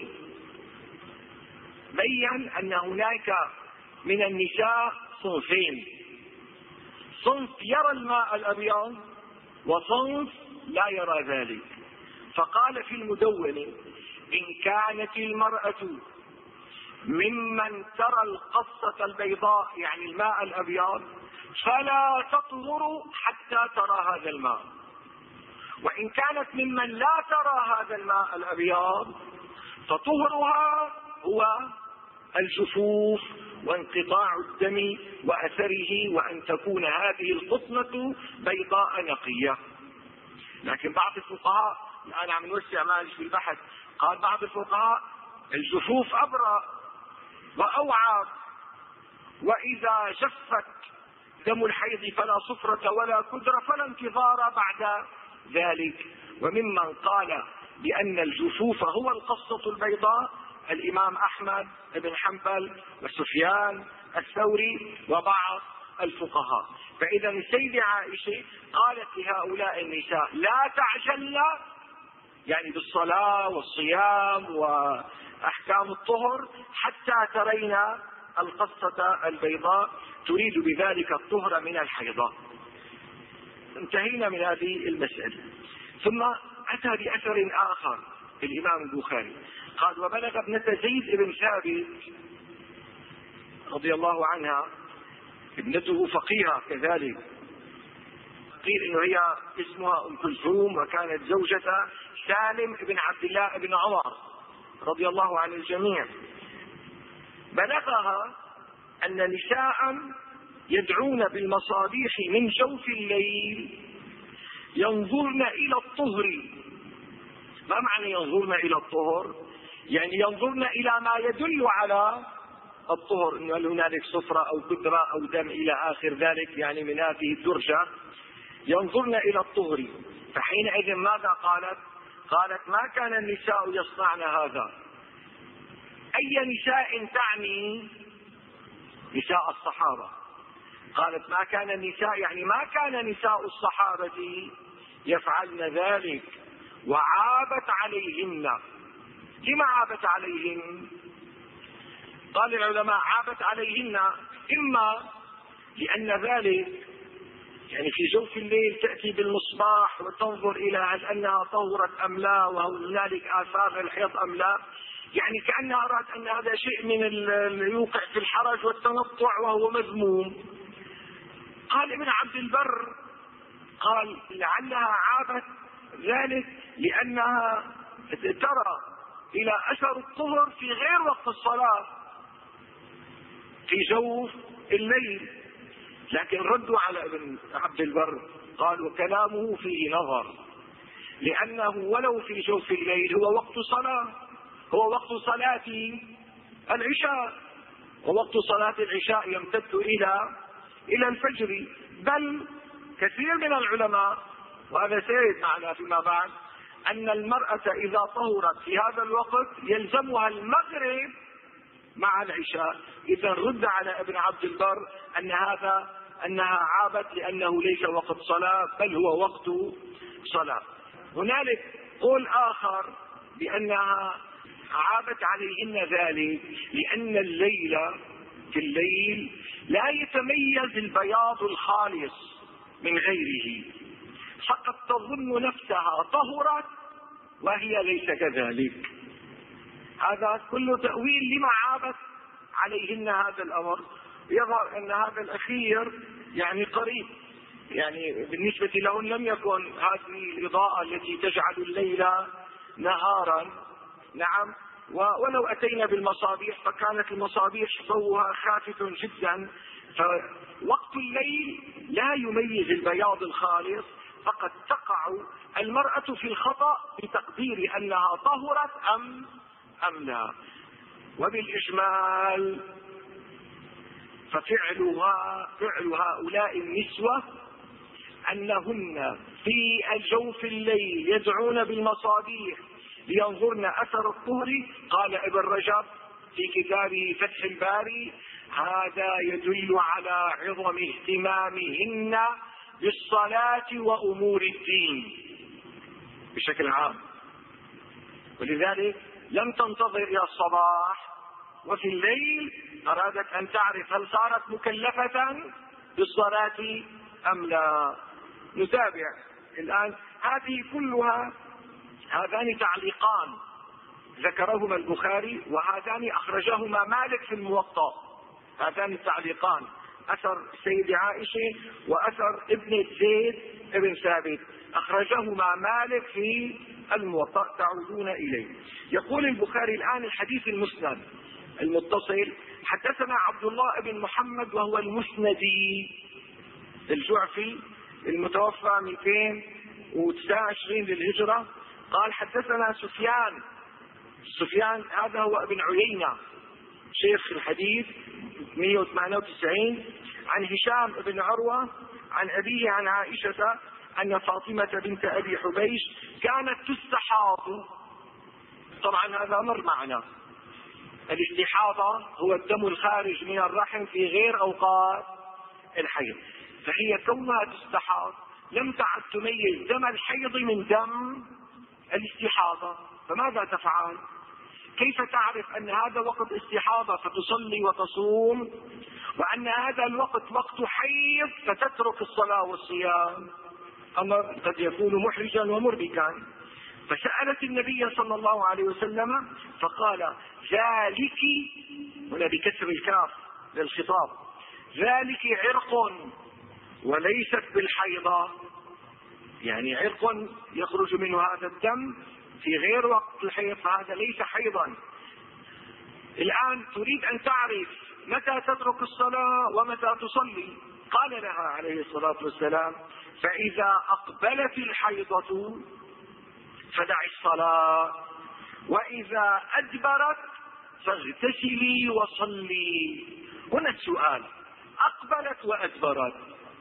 بين أن هناك من النساء صنفين: صنف يرى الماء الأبيض وصنف لا يرى ذلك. فقال في المدونة: إن كانت المرأة ممن ترى القصة البيضاء يعني الماء الأبيض فلا تطهر حتى ترى هذا الماء، وإن كانت ممن لا ترى هذا الماء الأبيض فطهرها هو الجفوف وانقطاع الدم وأثره، وأن تكون هذه القطنة بيضاء نقية. لكن بعض الفقهاء، الآن عم نوسع مالش في البحث، قال بعض الفقهاء الجفوف أبرأ وأوعى، وإذا شفت دم الحيض فلا صفرة ولا كدرة فلا انتظار بعد ذلك. وممن قال بأن الجفوف هو القصة البيضاء الإمام أحمد بن حنبل وسفيان الثوري وبعض الفقهاء. فإذا السيدة عائشة قالت لهؤلاء النساء: لا تعجلن، يعني بالصلاة والصيام وأحكام الطهر، حتى ترين القصة البيضاء، تريد بذلك الطهر من الحيضة. انتهينا من هذه المسألة. ثم أتى بأثر آخر الإمام البخاري قال: وبلغ ابنة زيد بن ثابت رضي الله عنها، ابنته فقيهة كذلك، قيل إنه هي اسمها أم كلثوم، وكانت زوجة سالم بن عبد الله بن عمر رضي الله عن الجميع. بلغها أن نساء يدعون بالمصابيح من جوف الليل ينظرن إلى الطهر. ما معنى ينظرن إلى الطهر؟ يعني ينظرن إلى ما يدل على الطهر، إن هنالك صفرة أو كدرة أو دم إلى آخر ذلك، يعني من هذه الدرجة، ينظرن إلى الطهر. فحينئذ ماذا قالت؟ قالت: ما كان النساء يصنعن هذا. أي نساء تعني؟ نساء الصحابة. قالت: ما كان النساء، يعني ما كان نساء الصحابة يفعلن ذلك، وعابت عليهن. لما عابت عليهن؟ قال العلماء: عابت عليهن إما لأن ذلك يعني في جوف الليل تأتي بالمصباح وتنظر إلى هل أنها طهرت أم لا، وهل هنالك آثار الحيض أم لا، يعني كأنها أراد أن هذا شيء من يوقع في الحرج والتنطع وهو مذموم. قال ابن عبد البر قال: لعلها عابت ذلك لأنها ترى إلى أثر الطهر في غير وقت الصلاة في جوف الليل. لكن ردوا على ابن عبد البر قالوا: كلامه فيه نظر، لأنه ولو في جوف الليل هو وقت صلاة، هو وقت صلاة العشاء، ووقت صلاة العشاء يمتد إلى الفجر. بل كثير من العلماء، وهذا سيد معنا فيما بعد، أن المرأة إذا طهرت في هذا الوقت يلزمها المغرب مع العشاء. إذا رد على ابن عبد البر أنها عابت لأنه ليس وقت صلاة بل هو وقت صلاة. هنالك قول آخر بأنها عابت عليهن ذلك لأن الليل في الليل لا يتميز البياض الخالص من غيره، فقد تظن نفسها طهرت وهي ليس كذلك. هذا كله تأويل لما عابت عليهن هذا الأمر. يظهر أن هذا الأخير يعني قريب، يعني بالنسبة لهن لم يكن هذه الإضاءة التي تجعل الليل نهارا. نعم، ولو أتينا بالمصابيح فكانت المصابيح ضوءها خافت جدا، فوقت الليل لا يميز البياض الخالص، فقد تقع المرأة في الخطأ بتقدير أنها طهرت أم لا. وبالإجمال ففعل هؤلاء النسوة أنهن في الجوف الليل يدعون بالمصابيح لينظرن أثر الطهر. قال ابن رجب في كتابه فتح الباري: هذا يدل على عظم اهتمامهن بالصلاة وأمور الدين بشكل عام، ولذلك لم تنتظر إلى الصباح، وفي الليل أرادت أن تعرف هل صارت مكلفة بالصلاة أم لا. نتابع الآن هذه كلها. هذان تعليقان ذكرهما البخاري، وهذان أخرجهما مالك في الموطأ. هذان التعليقان أثر السيدة عائشة وأثر ابن زيد ابن ثابت، أخرجهما مالك في الموطأ، تعودون إليه. يقول البخاري الآن الحديث المسند المتصل: حدثنا عبد الله بن محمد وهو المسندي الجعفي المتوفى 229 للهجرة. قال: حدثنا سفيان هذا هو ابن عيينة شيخ الحديث 198، عن هشام بن عروة عن أبيه عن عائشة أن فاطمة بنت أبي حبيش كانت تستحاض. طبعا هذا مر معنا. الاستحاضة هو الدم الخارج من الرحم في غير أوقات الحيض، فهي كونها تستحاض لم تعد تميز دم الحيض من دم الاستحاضة، فماذا تفعل؟ كيف تعرف أن هذا وقت استحاضة فتصلي وتصوم، وأن هذا الوقت وقت حيض فتترك الصلاة والصيام؟ أمر قد يكون محرجا ومربكا. فسألت النبي صلى الله عليه وسلم فقال: ذلك، هنا بكسر الكاف للخطاب، ذلك عرق وليست بالحيضة، يعني عرق يخرج منه هذا الدم في غير وقت الحيض، فهذا ليس حيضا. الآن تريد أن تعرف متى تترك الصلاة ومتى تصلي. قال لها عليه الصلاة والسلام: فإذا أقبلت الحيضة فدعي الصلاة، وإذا أدبرت فاغتسلي وصلي. هنا السؤال: أقبلت وأدبرت،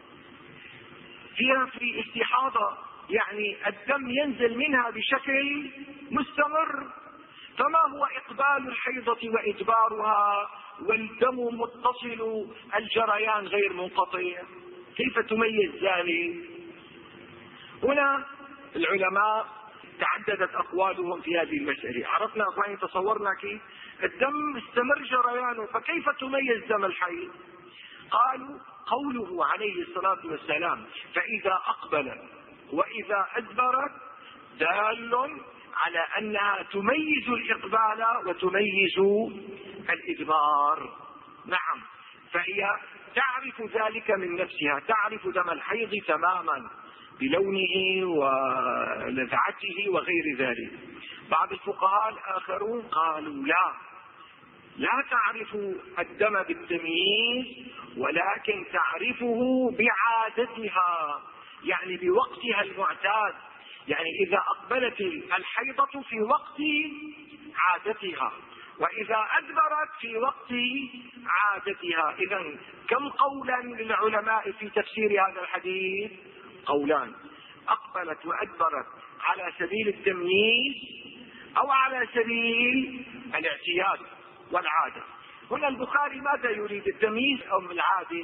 فيها في استحاضة يعني الدم ينزل منها بشكل مستمر، فما هو إقبال الحيضة وإدبارها والدم متصل الجريان غير منقطع؟ كيف تميز ذلك؟ هنا العلماء تعددت أقوالهم في هذه المسألة. عرفنا أخواني، تصورنا كيف الدم استمر جريانه، فكيف تميز دم الحيض؟ قالوا: قوله عليه الصلاة والسلام فإذا أقبلت وإذا أدبرت دال على أنها تميز الإقبال وتميز الإدبار. نعم، فهي تعرف ذلك من نفسها، تعرف دم الحيض تماما بلونه ولذعته وغير ذلك. بعض الفقهاء الآخرون قالوا: لا تعرف الدم بالتمييز، ولكن تعرفه بعادتها، يعني بوقتها المعتاد، يعني إذا أقبلت الحيضة في وقت عادتها وإذا أدبرت في وقت عادتها. إذن كم قولا للعلماء في تفسير هذا الحديث؟ قولان: أقبلت وأدبرت على سبيل التمييز أو على سبيل الاعتياد والعادة. هنا البخاري ماذا يريد، التمييز أو العادة؟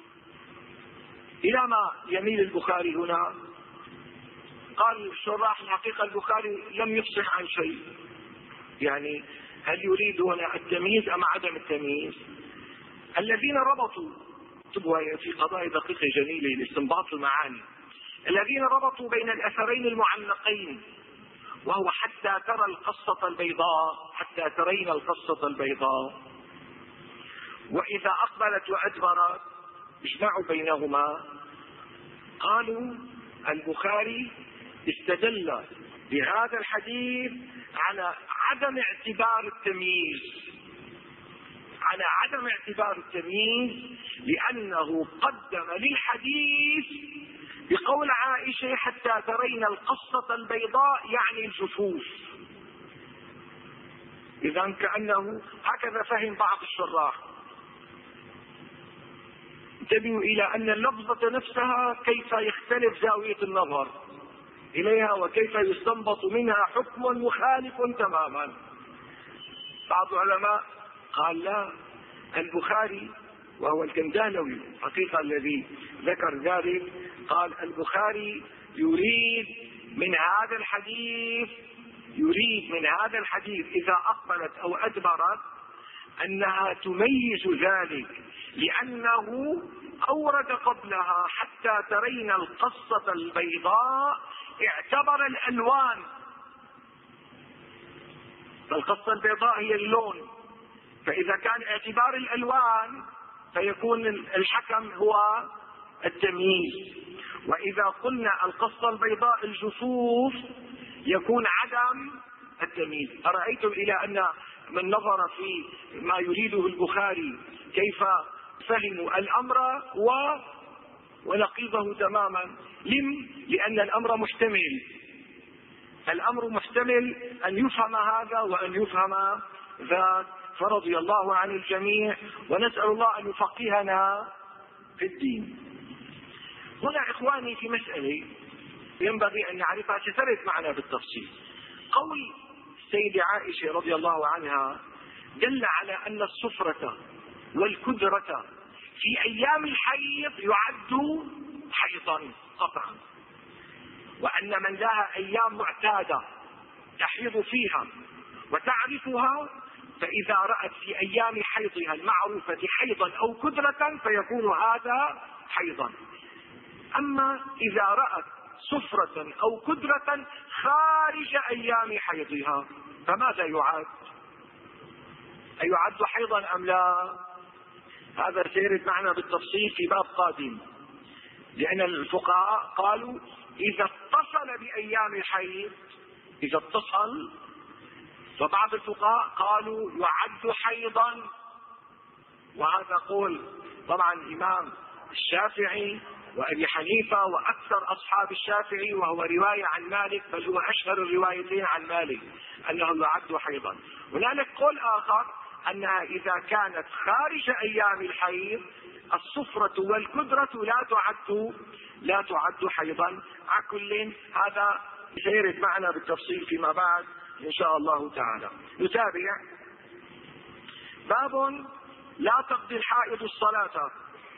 إلى ما يميل البخاري هنا؟ قال الشراح الحقيقة البخاري لم يفصح عن شيء، يعني هل يريد هنا التمييز أم عدم التمييز؟ الذين ربطوا في قضايا دقيقة جميلة لاستنباط المعاني، الذين ربطوا بين الأثرين المعلقين، وهو حتى ترى القصة البيضاء، حتى ترين القصة البيضاء، وإذا أقبلت وأدبرت، اجمعوا بينهما. قالوا البخاري استدل بهذا الحديث على عدم اعتبار التمييز، على عدم اعتبار التمييز، لأنه قدم للحديث بقول عائشة حتى ترين القصة البيضاء، يعني الجفوف. إذن كأنه هكذا فهم بعض الشراح. انتبهوا إلى أن اللفظة نفسها كيف يختلف زاوية النظر. إليها وكيف يستنبط منها حكم مخالف تماما. بعض العلماء قال لا، البخاري وهو الكندانوي حقيقة الذي ذكر ذلك، قال البخاري يريد من هذا الحديث إذا أقبلت أو أدبرت أنها تميز ذلك، لأنه أورد قبلها حتى ترين القصة البيضاء، اعتبر الألوان، فالقصة البيضاء هي اللون، فإذا كان اعتبار الألوان فيكون الحكم هو التمييز، وإذا قلنا القصة البيضاء الجفوف يكون عدم التمييز. أرأيتم إلى أن من نظر في ما يريده البخاري كيف فهموا الأمر ونقيضه تماما. لأن الأمر محتمل أن يفهم هذا وأن يفهم ذاك، فرضي الله عن الجميع، ونسأل الله أن يفقهنا في الدين. هنا إخواني في مسألة ينبغي أن نعرفها، سترد معنا بالتفصيل. قول السيدة عائشة رضي الله عنها دل على أن الصفرة والكدرة في أيام الحيض يعد حيضا قطعا، وأن من لها أيام معتادة تحيض فيها وتعرفها، فإذا رأت في أيام حيضها المعروفة حيضا أو كدرة فيكون هذا حيضا. أما إذا رأت صفرة أو كدرة خارج أيام حيضها فماذا يعد؟ أيعد حيضا أم لا؟ هذا سيرد معنا بالتفصيل في باب قادم، لأن الفقهاء قالوا إذا اتصل بأيام الحيض، إذا اتصل، فبعض الفقهاء قالوا يعد حيضا، وهذا قول طبعا الإمام الشافعي وأبي حنيفة وأكثر أصحاب الشافعي، وهو رواية عن مالك، بل هو أشهر الروايتين عن مالك أنه يعد حيضا. هنالك قول آخر أنها إذا كانت خارج أيام الحيض الصفرة والكدرة لا تعد حيضا. على كل هذا سيرد معنا بالتفصيل فيما بعد إن شاء الله تعالى. نتابع. باب لا تقضي الحائض الصلاة.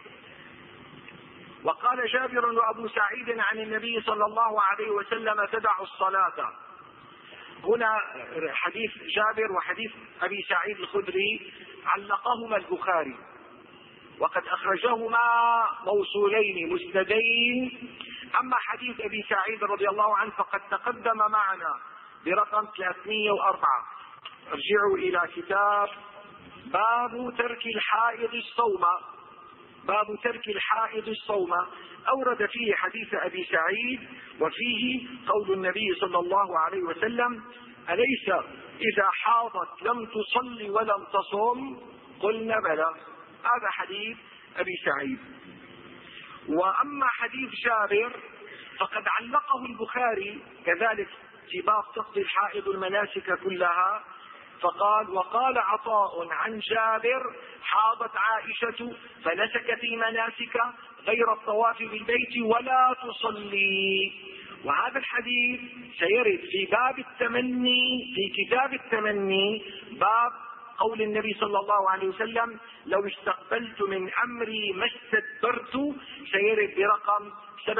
وقال جابر وأبو سعيد عن النبي صلى الله عليه وسلم تدع الصلاة. هنا حديث جابر وحديث أبي سعيد الخدري علقهما البخاري، وقد أخرجهما موصولين مسندين. أما حديث أبي سعيد رضي الله عنه فقد تقدم معنا برقم 304. ارجعوا إلى كتاب باب ترك الحائض الصوم. باب ترك الحائض الصوم أورد فيه حديث أبي سعيد، وفيه قول النبي صلى الله عليه وسلم: أليس إذا حاضت لم تصلي ولم تصم؟ قلنا بلى. هذا حديث أبي سعيد. وأما حديث جابر فقد علقه البخاري كذلك في باب تقضي الحائض المناسك كلها، فقال: وقال عطاء عن جابر: حاضت عائشة فنسكت المناسك غير الطواف بالبيت ولا تصلي. وهذا الحديث سيرد في باب التمني، في كتاب التمني، باب قول النبي صلى الله عليه وسلم: لو استقبلت من أمري ما استدبرت، سيرد برقم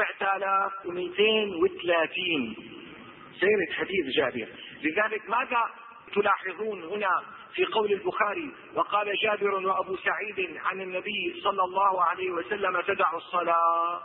7230. سيرد حديث جابر. لذلك ماذا تلاحظون هنا في قول البخاري: وقال جابر وأبو سعيد عن النبي صلى الله عليه وسلم تدع الصلاة؟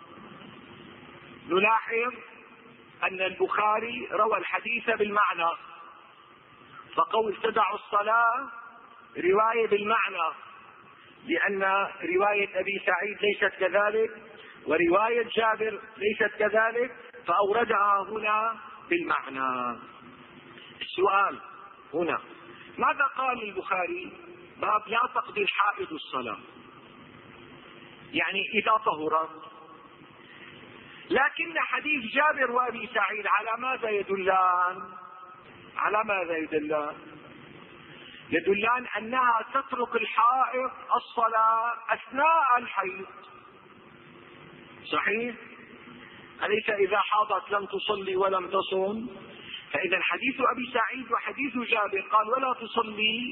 نلاحظ أن البخاري روى الحديث بالمعنى، فقول تدع الصلاة رواية بالمعنى، لأن رواية أبي سعيد ليست كذلك ورواية جابر ليست كذلك، فأوردها هنا بالمعنى. السؤال هنا: ماذا قال البخاري؟ باب لا تقضي الحائض الصلاة، يعني إذا طهرت. لكن حديث جابر وأبي سعيد على ماذا يدلان؟ على ماذا يدلان؟ يدلان أنها تترك الحائض الصلاة أثناء الحيض. صحيح؟ أليس إذا حاضت لم تصلي ولم تصم؟ فإذا حديث أبي سعيد وحديث جابر قال ولا تصلي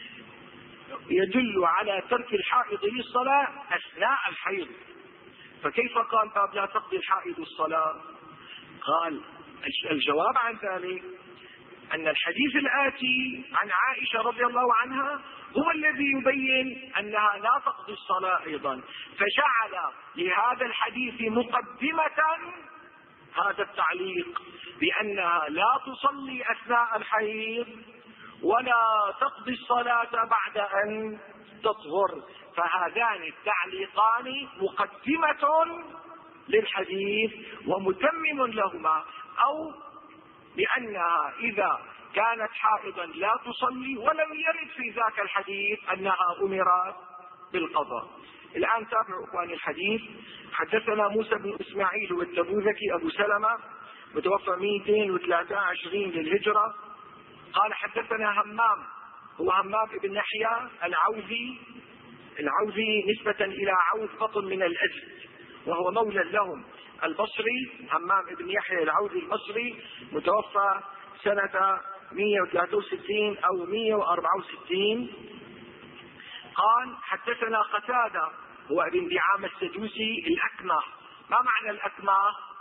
يدل على ترك الحائض للصلاة أثناء الحيض. فكيف قال باب لا تقضي الحائض الصلاة؟ قال الجواب عن ذلك أن الحديث الآتي عن عائشة رضي الله عنها هو الذي يبين أنها لا تقضي الصلاة أيضا، فجعل لهذا الحديث مقدمة هذا التعليق بأنها لا تصلي أثناء الحيض ولا تقضي الصلاة بعد أن تطهر. فهذان التعليقان مقدمة للحديث ومتمم لهما، أو لأنها إذا كانت حائضا لا تصلي ولم يرد في ذاك الحديث أنها أمرت بالقضاء. الآن تابعوا إخواني الحديث. حدثنا موسى بن إسماعيل والتبوذكي أبو سلمة متوفى 223 للهجرة قال حدثنا همام، هو همام بن يحيى العوزي نسبة إلى عوز بطن من الأزد، وهو مولى لهم البصري. همام بن يحيى العوزي البصري متوفى سنة 163 أو 164. قال حدثنا قتادة هو ابن دعامة السدوسي الأكمة. ما معنى الأكمة؟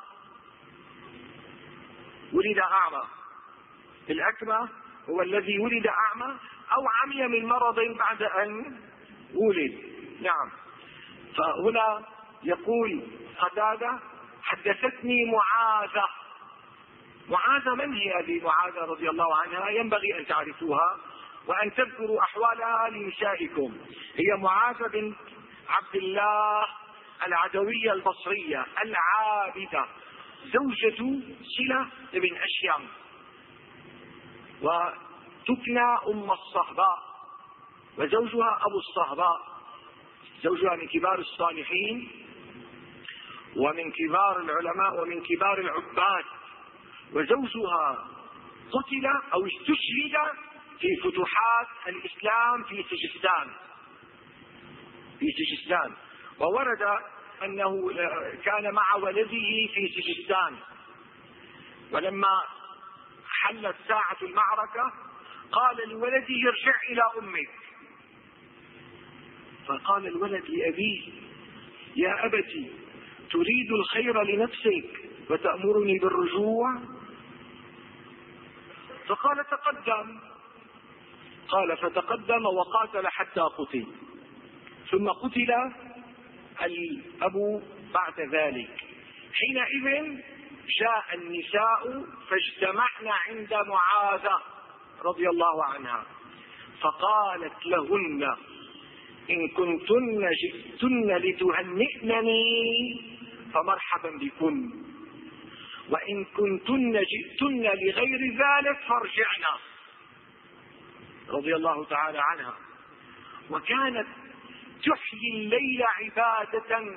ولد أعمى. الأكمة هو الذي ولد أعمى أو عمي من مرض بعد أن ولد. نعم. فهنا يقول قتادة حدثتني معاذة. معاذة من هي هذه معاذة رضي الله عنها؟ ينبغي أن تعرفوها وأن تذكروا أحوالها لنسائكم. هي معاذة بنت عبد الله العدوية البصرية العابدة، زوجة سلة بن أشيم، وتكنى أم الصهباء، وزوجها أبو الصهباء. زوجها من كبار الصالحين ومن كبار العلماء ومن كبار العباد، وزوجها قتل أو استشهد في فتوحات الإسلام في سجستان، وورد أنه كان مع ولده في سجستان، ولما حلت ساعة المعركة قال لولده ارجع إلى أمك، فقال الولد لأبيه يا أبتي تريد الخير لنفسك وتأمرني بالرجوع؟ فقال تقدم. قال فتقدم وقاتل حتى قتل، ثم قتل الأب بعد ذلك. حينئذ جاء النساء فاجتمعن عند معاذة رضي الله عنها، فقالت لهن إن كنتن جئتن لتهنئنني فمرحبا بكن، وإن كنتن جئتن لغير ذلك فارجعنا، رضي الله تعالى عنها. وكانت تحيي الليل عبادة،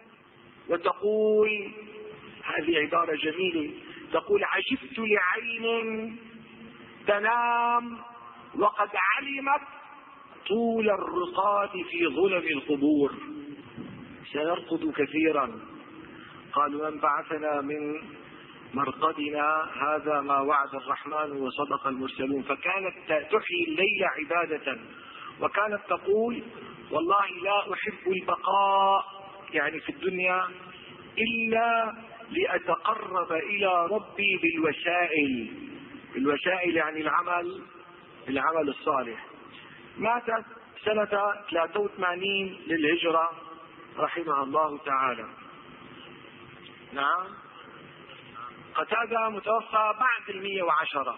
وتقول هذه عبارة جميلة، تقول عجبت لعين تنام وقد علمت طول الرقاد في ظلم القبور، سنرقد كثيرا. قالوا من بعثنا من مرقدنا هذا ما وعد الرحمن وصدق المرسلون. فكانت تحيي الليل عبادة، وكانت تقول والله لا أحب البقاء يعني في الدنيا إلا لأتقرب إلى ربي بالوسائل يعني العمل الصالح. ماتت سنة 83 للهجرة رحمها الله تعالى. نعم. قتادة متوفى بعد 110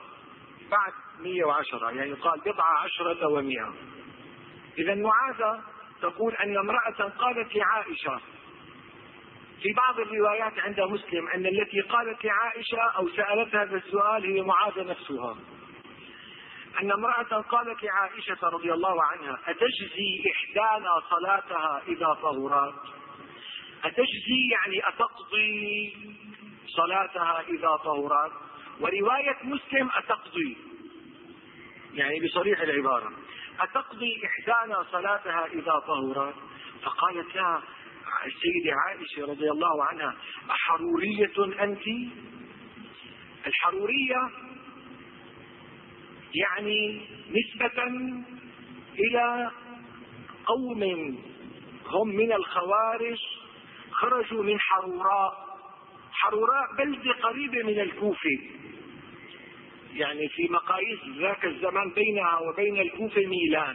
يعني يقال 19 و100. إذا معاذة تقول أن امرأة قالت لعائشة، في بعض الروايات عند مسلم أن التي قالت لعائشة أو سألت هذا السؤال هي معاذة نفسها، أن امرأة قالت لعائشة رضي الله عنها أتجزي إحدانا صلاتها إذا طهرت؟ أتجزي يعني أتقضي صلاتها إذا طهرت، ورواية مسلم أتقضي يعني بصريح العبارة أتقضي إحدانا صلاتها إذا طهرت؟ فقالت لها السيدة عائشة رضي الله عنها: أحرورية أنت؟ الحرورية يعني نسبة إلى قوم هم من الخوارج خرجوا من حروراء. حروراء بلدة قريبة من الكوفة، يعني في مقاييس ذاك الزمان بينها وبين الكوفة ميلان.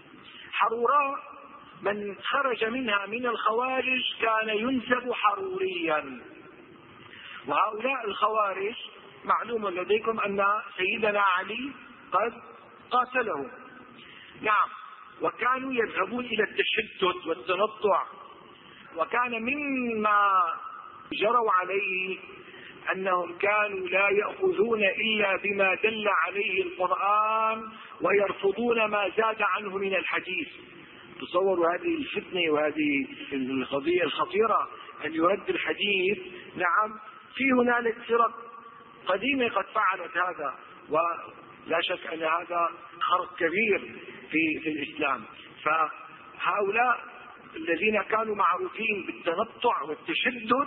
حروراء من خرج منها من الخوارج كان ينسب حروريا. وهؤلاء الخوارج معلوم لديكم أن سيدنا علي قد قاتلهم. نعم، وكانوا يذهبون إلى التشدد والتنطع، وكان مما جروا عليه أنهم كانوا لا يأخذون إلا بما دل عليه القرآن ويرفضون ما زاد عنه من الحديث. تصوروا هذه الفتنة وهذه القضية الخطيرة، أن يرد الحديث. نعم، في هنالك فرق قديمة قد فعلت هذا، ولا شك أن هذا خرق كبير في الإسلام. فهؤلاء الذين كانوا معروفين بالتنطع والتشدد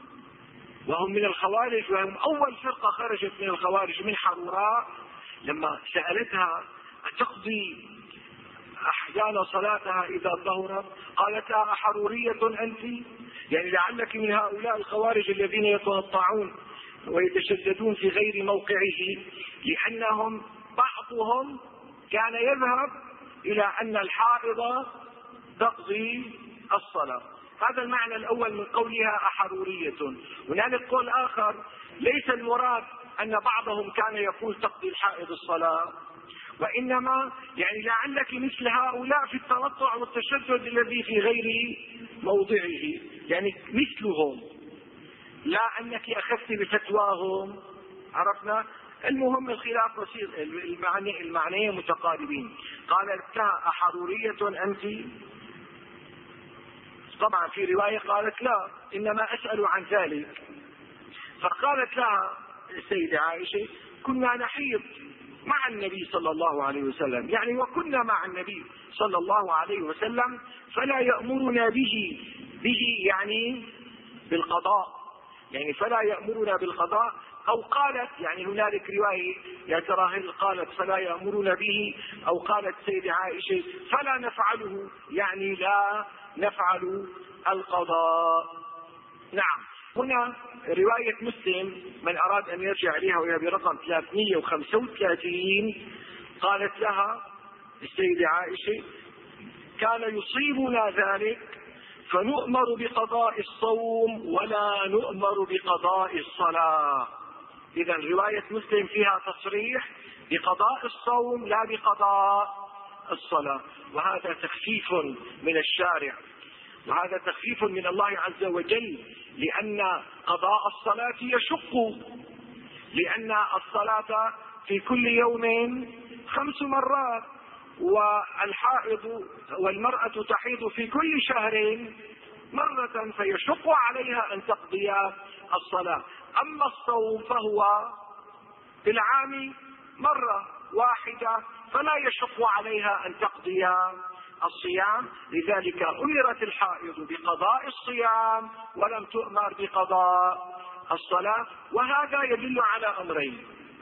وهم من الخوارج، وهم أول فرقة خرجت من الخوارج من حروراء، لما سألتها: أتقضي أحيان صلاتها إذا ظهرت؟ قالت: أحرورية أنت؟ يعني لعلك من هؤلاء الخوارج الذين يتنطعون ويتشددون في غير موقعه، لأنهم بعضهم كان يذهب إلى أن الحائض تقضي الصلاة. هذا المعنى الأول من قولها أحرورية. هنالك قول آخر: ليس المراد أن بعضهم كان يقول تقضي الحائض الصلاة، وإنما يعني لعلك مثل هؤلاء في التنطع والتشدد الذي في غير موضعه، يعني مثلهم، لا أنك أخذت بفتواهم. عرفنا؟ المهم الخلاف بسيط، المعنيين متقاربين. قالت: أحرورية أنت؟ طبعا في رواية قالت: لا، إنما أسأل عن ذلك. فقالت لها السيدة عائشة: كنا نحيض مع النبي صلى الله عليه وسلم، يعني وكنا مع النبي صلى الله عليه وسلم، فلا يأمرنا به يعني بالقضاء، يعني فلا يأمرنا بالقضاء. أو قالت، يعني هنالك رواية يا ترى هل قالت فلا يأمرنا به، أو قالت سيدة عائشة فلا نفعله، يعني لا نفعل القضاء. نعم، هنا رواية مسلم من أراد أن يرجع إليها وهي برقم 335، قالت لها السيدة عائشة: كان يصيبنا ذلك فنؤمر بقضاء الصوم ولا نؤمر بقضاء الصلاة. إذا رواية مسلم فيها تصريح بقضاء الصوم لا بقضاء الصلاة، وهذا تخفيف من الشارع، وهذا تخفيف من الله عز وجل، لأن قضاء الصلاة يشق، لأن الصلاة في كل يوم 5 مرات، والحائض والمرأة تحيض في كل شهر مرة، فيشق عليها أن تقضي الصلاة. أما الصوم فهو في العام مرة واحدة، فلا يشق عليها أن تقضي الصيام. لذلك أمرت الحائض بقضاء الصيام ولم تؤمر بقضاء الصلاة. وهذا يدل على أمرين: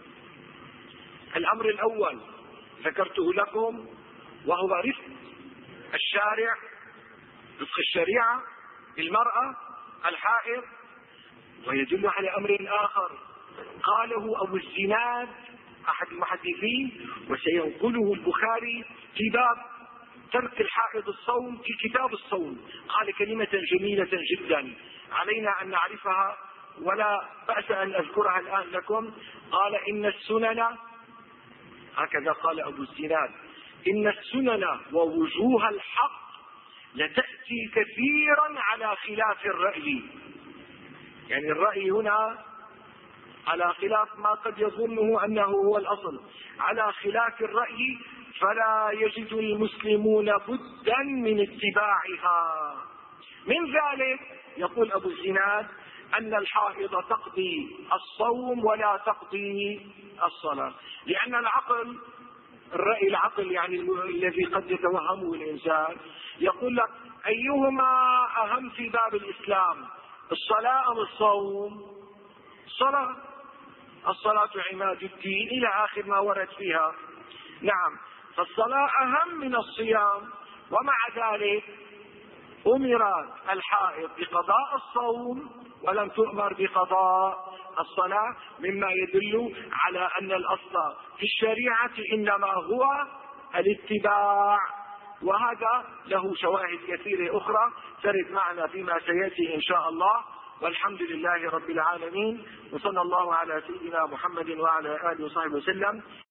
الأمر الأول ذكرته لكم، وهو رفق الشارع، رفق الشريعة المرأة الحائض. ويدل على أمر آخر قاله أبو الزناد أحد المحدثين، وسينقله البخاري في باب ترك الحائض الصوم في كتاب الصوم. قال كلمة جميلة جدا علينا أن نعرفها ولا بأس أن أذكرها الآن لكم. قال: إن السنن، هكذا قال أبو الزناد، إن السنن ووجوه الحق لتأتي كثيرا على خلاف الرأي. يعني الرأي هنا على خلاف ما قد يظنه أنه هو الأصل، على خلاف الرأي، فلا يجد المسلمون بدا من اتباعها. من ذلك يقول أبو الزناد أن الحائض تقضي الصوم ولا تقضي الصلاة، لأن العقل، الرأي العقل يعني الذي قد يتوهمه الإنسان، يقول لك أيهما أهم في باب الإسلام، الصلاة أم الصوم؟ الصلاة عماد الدين إلى آخر ما ورد فيها. نعم، فالصلاة أهم من الصيام، ومع ذلك أمرت الحائض بقضاء الصوم ولم تؤمر بقضاء الصلاة، مما يدل على أن الأصل في الشريعة إنما هو الاتباع، وهذا له شواهد كثيرة أخرى ترد معنا فيما سيأتي إن شاء الله. والحمد لله رب العالمين، وصلى الله على سيدنا محمد وعلى آله وصحبه وسلم.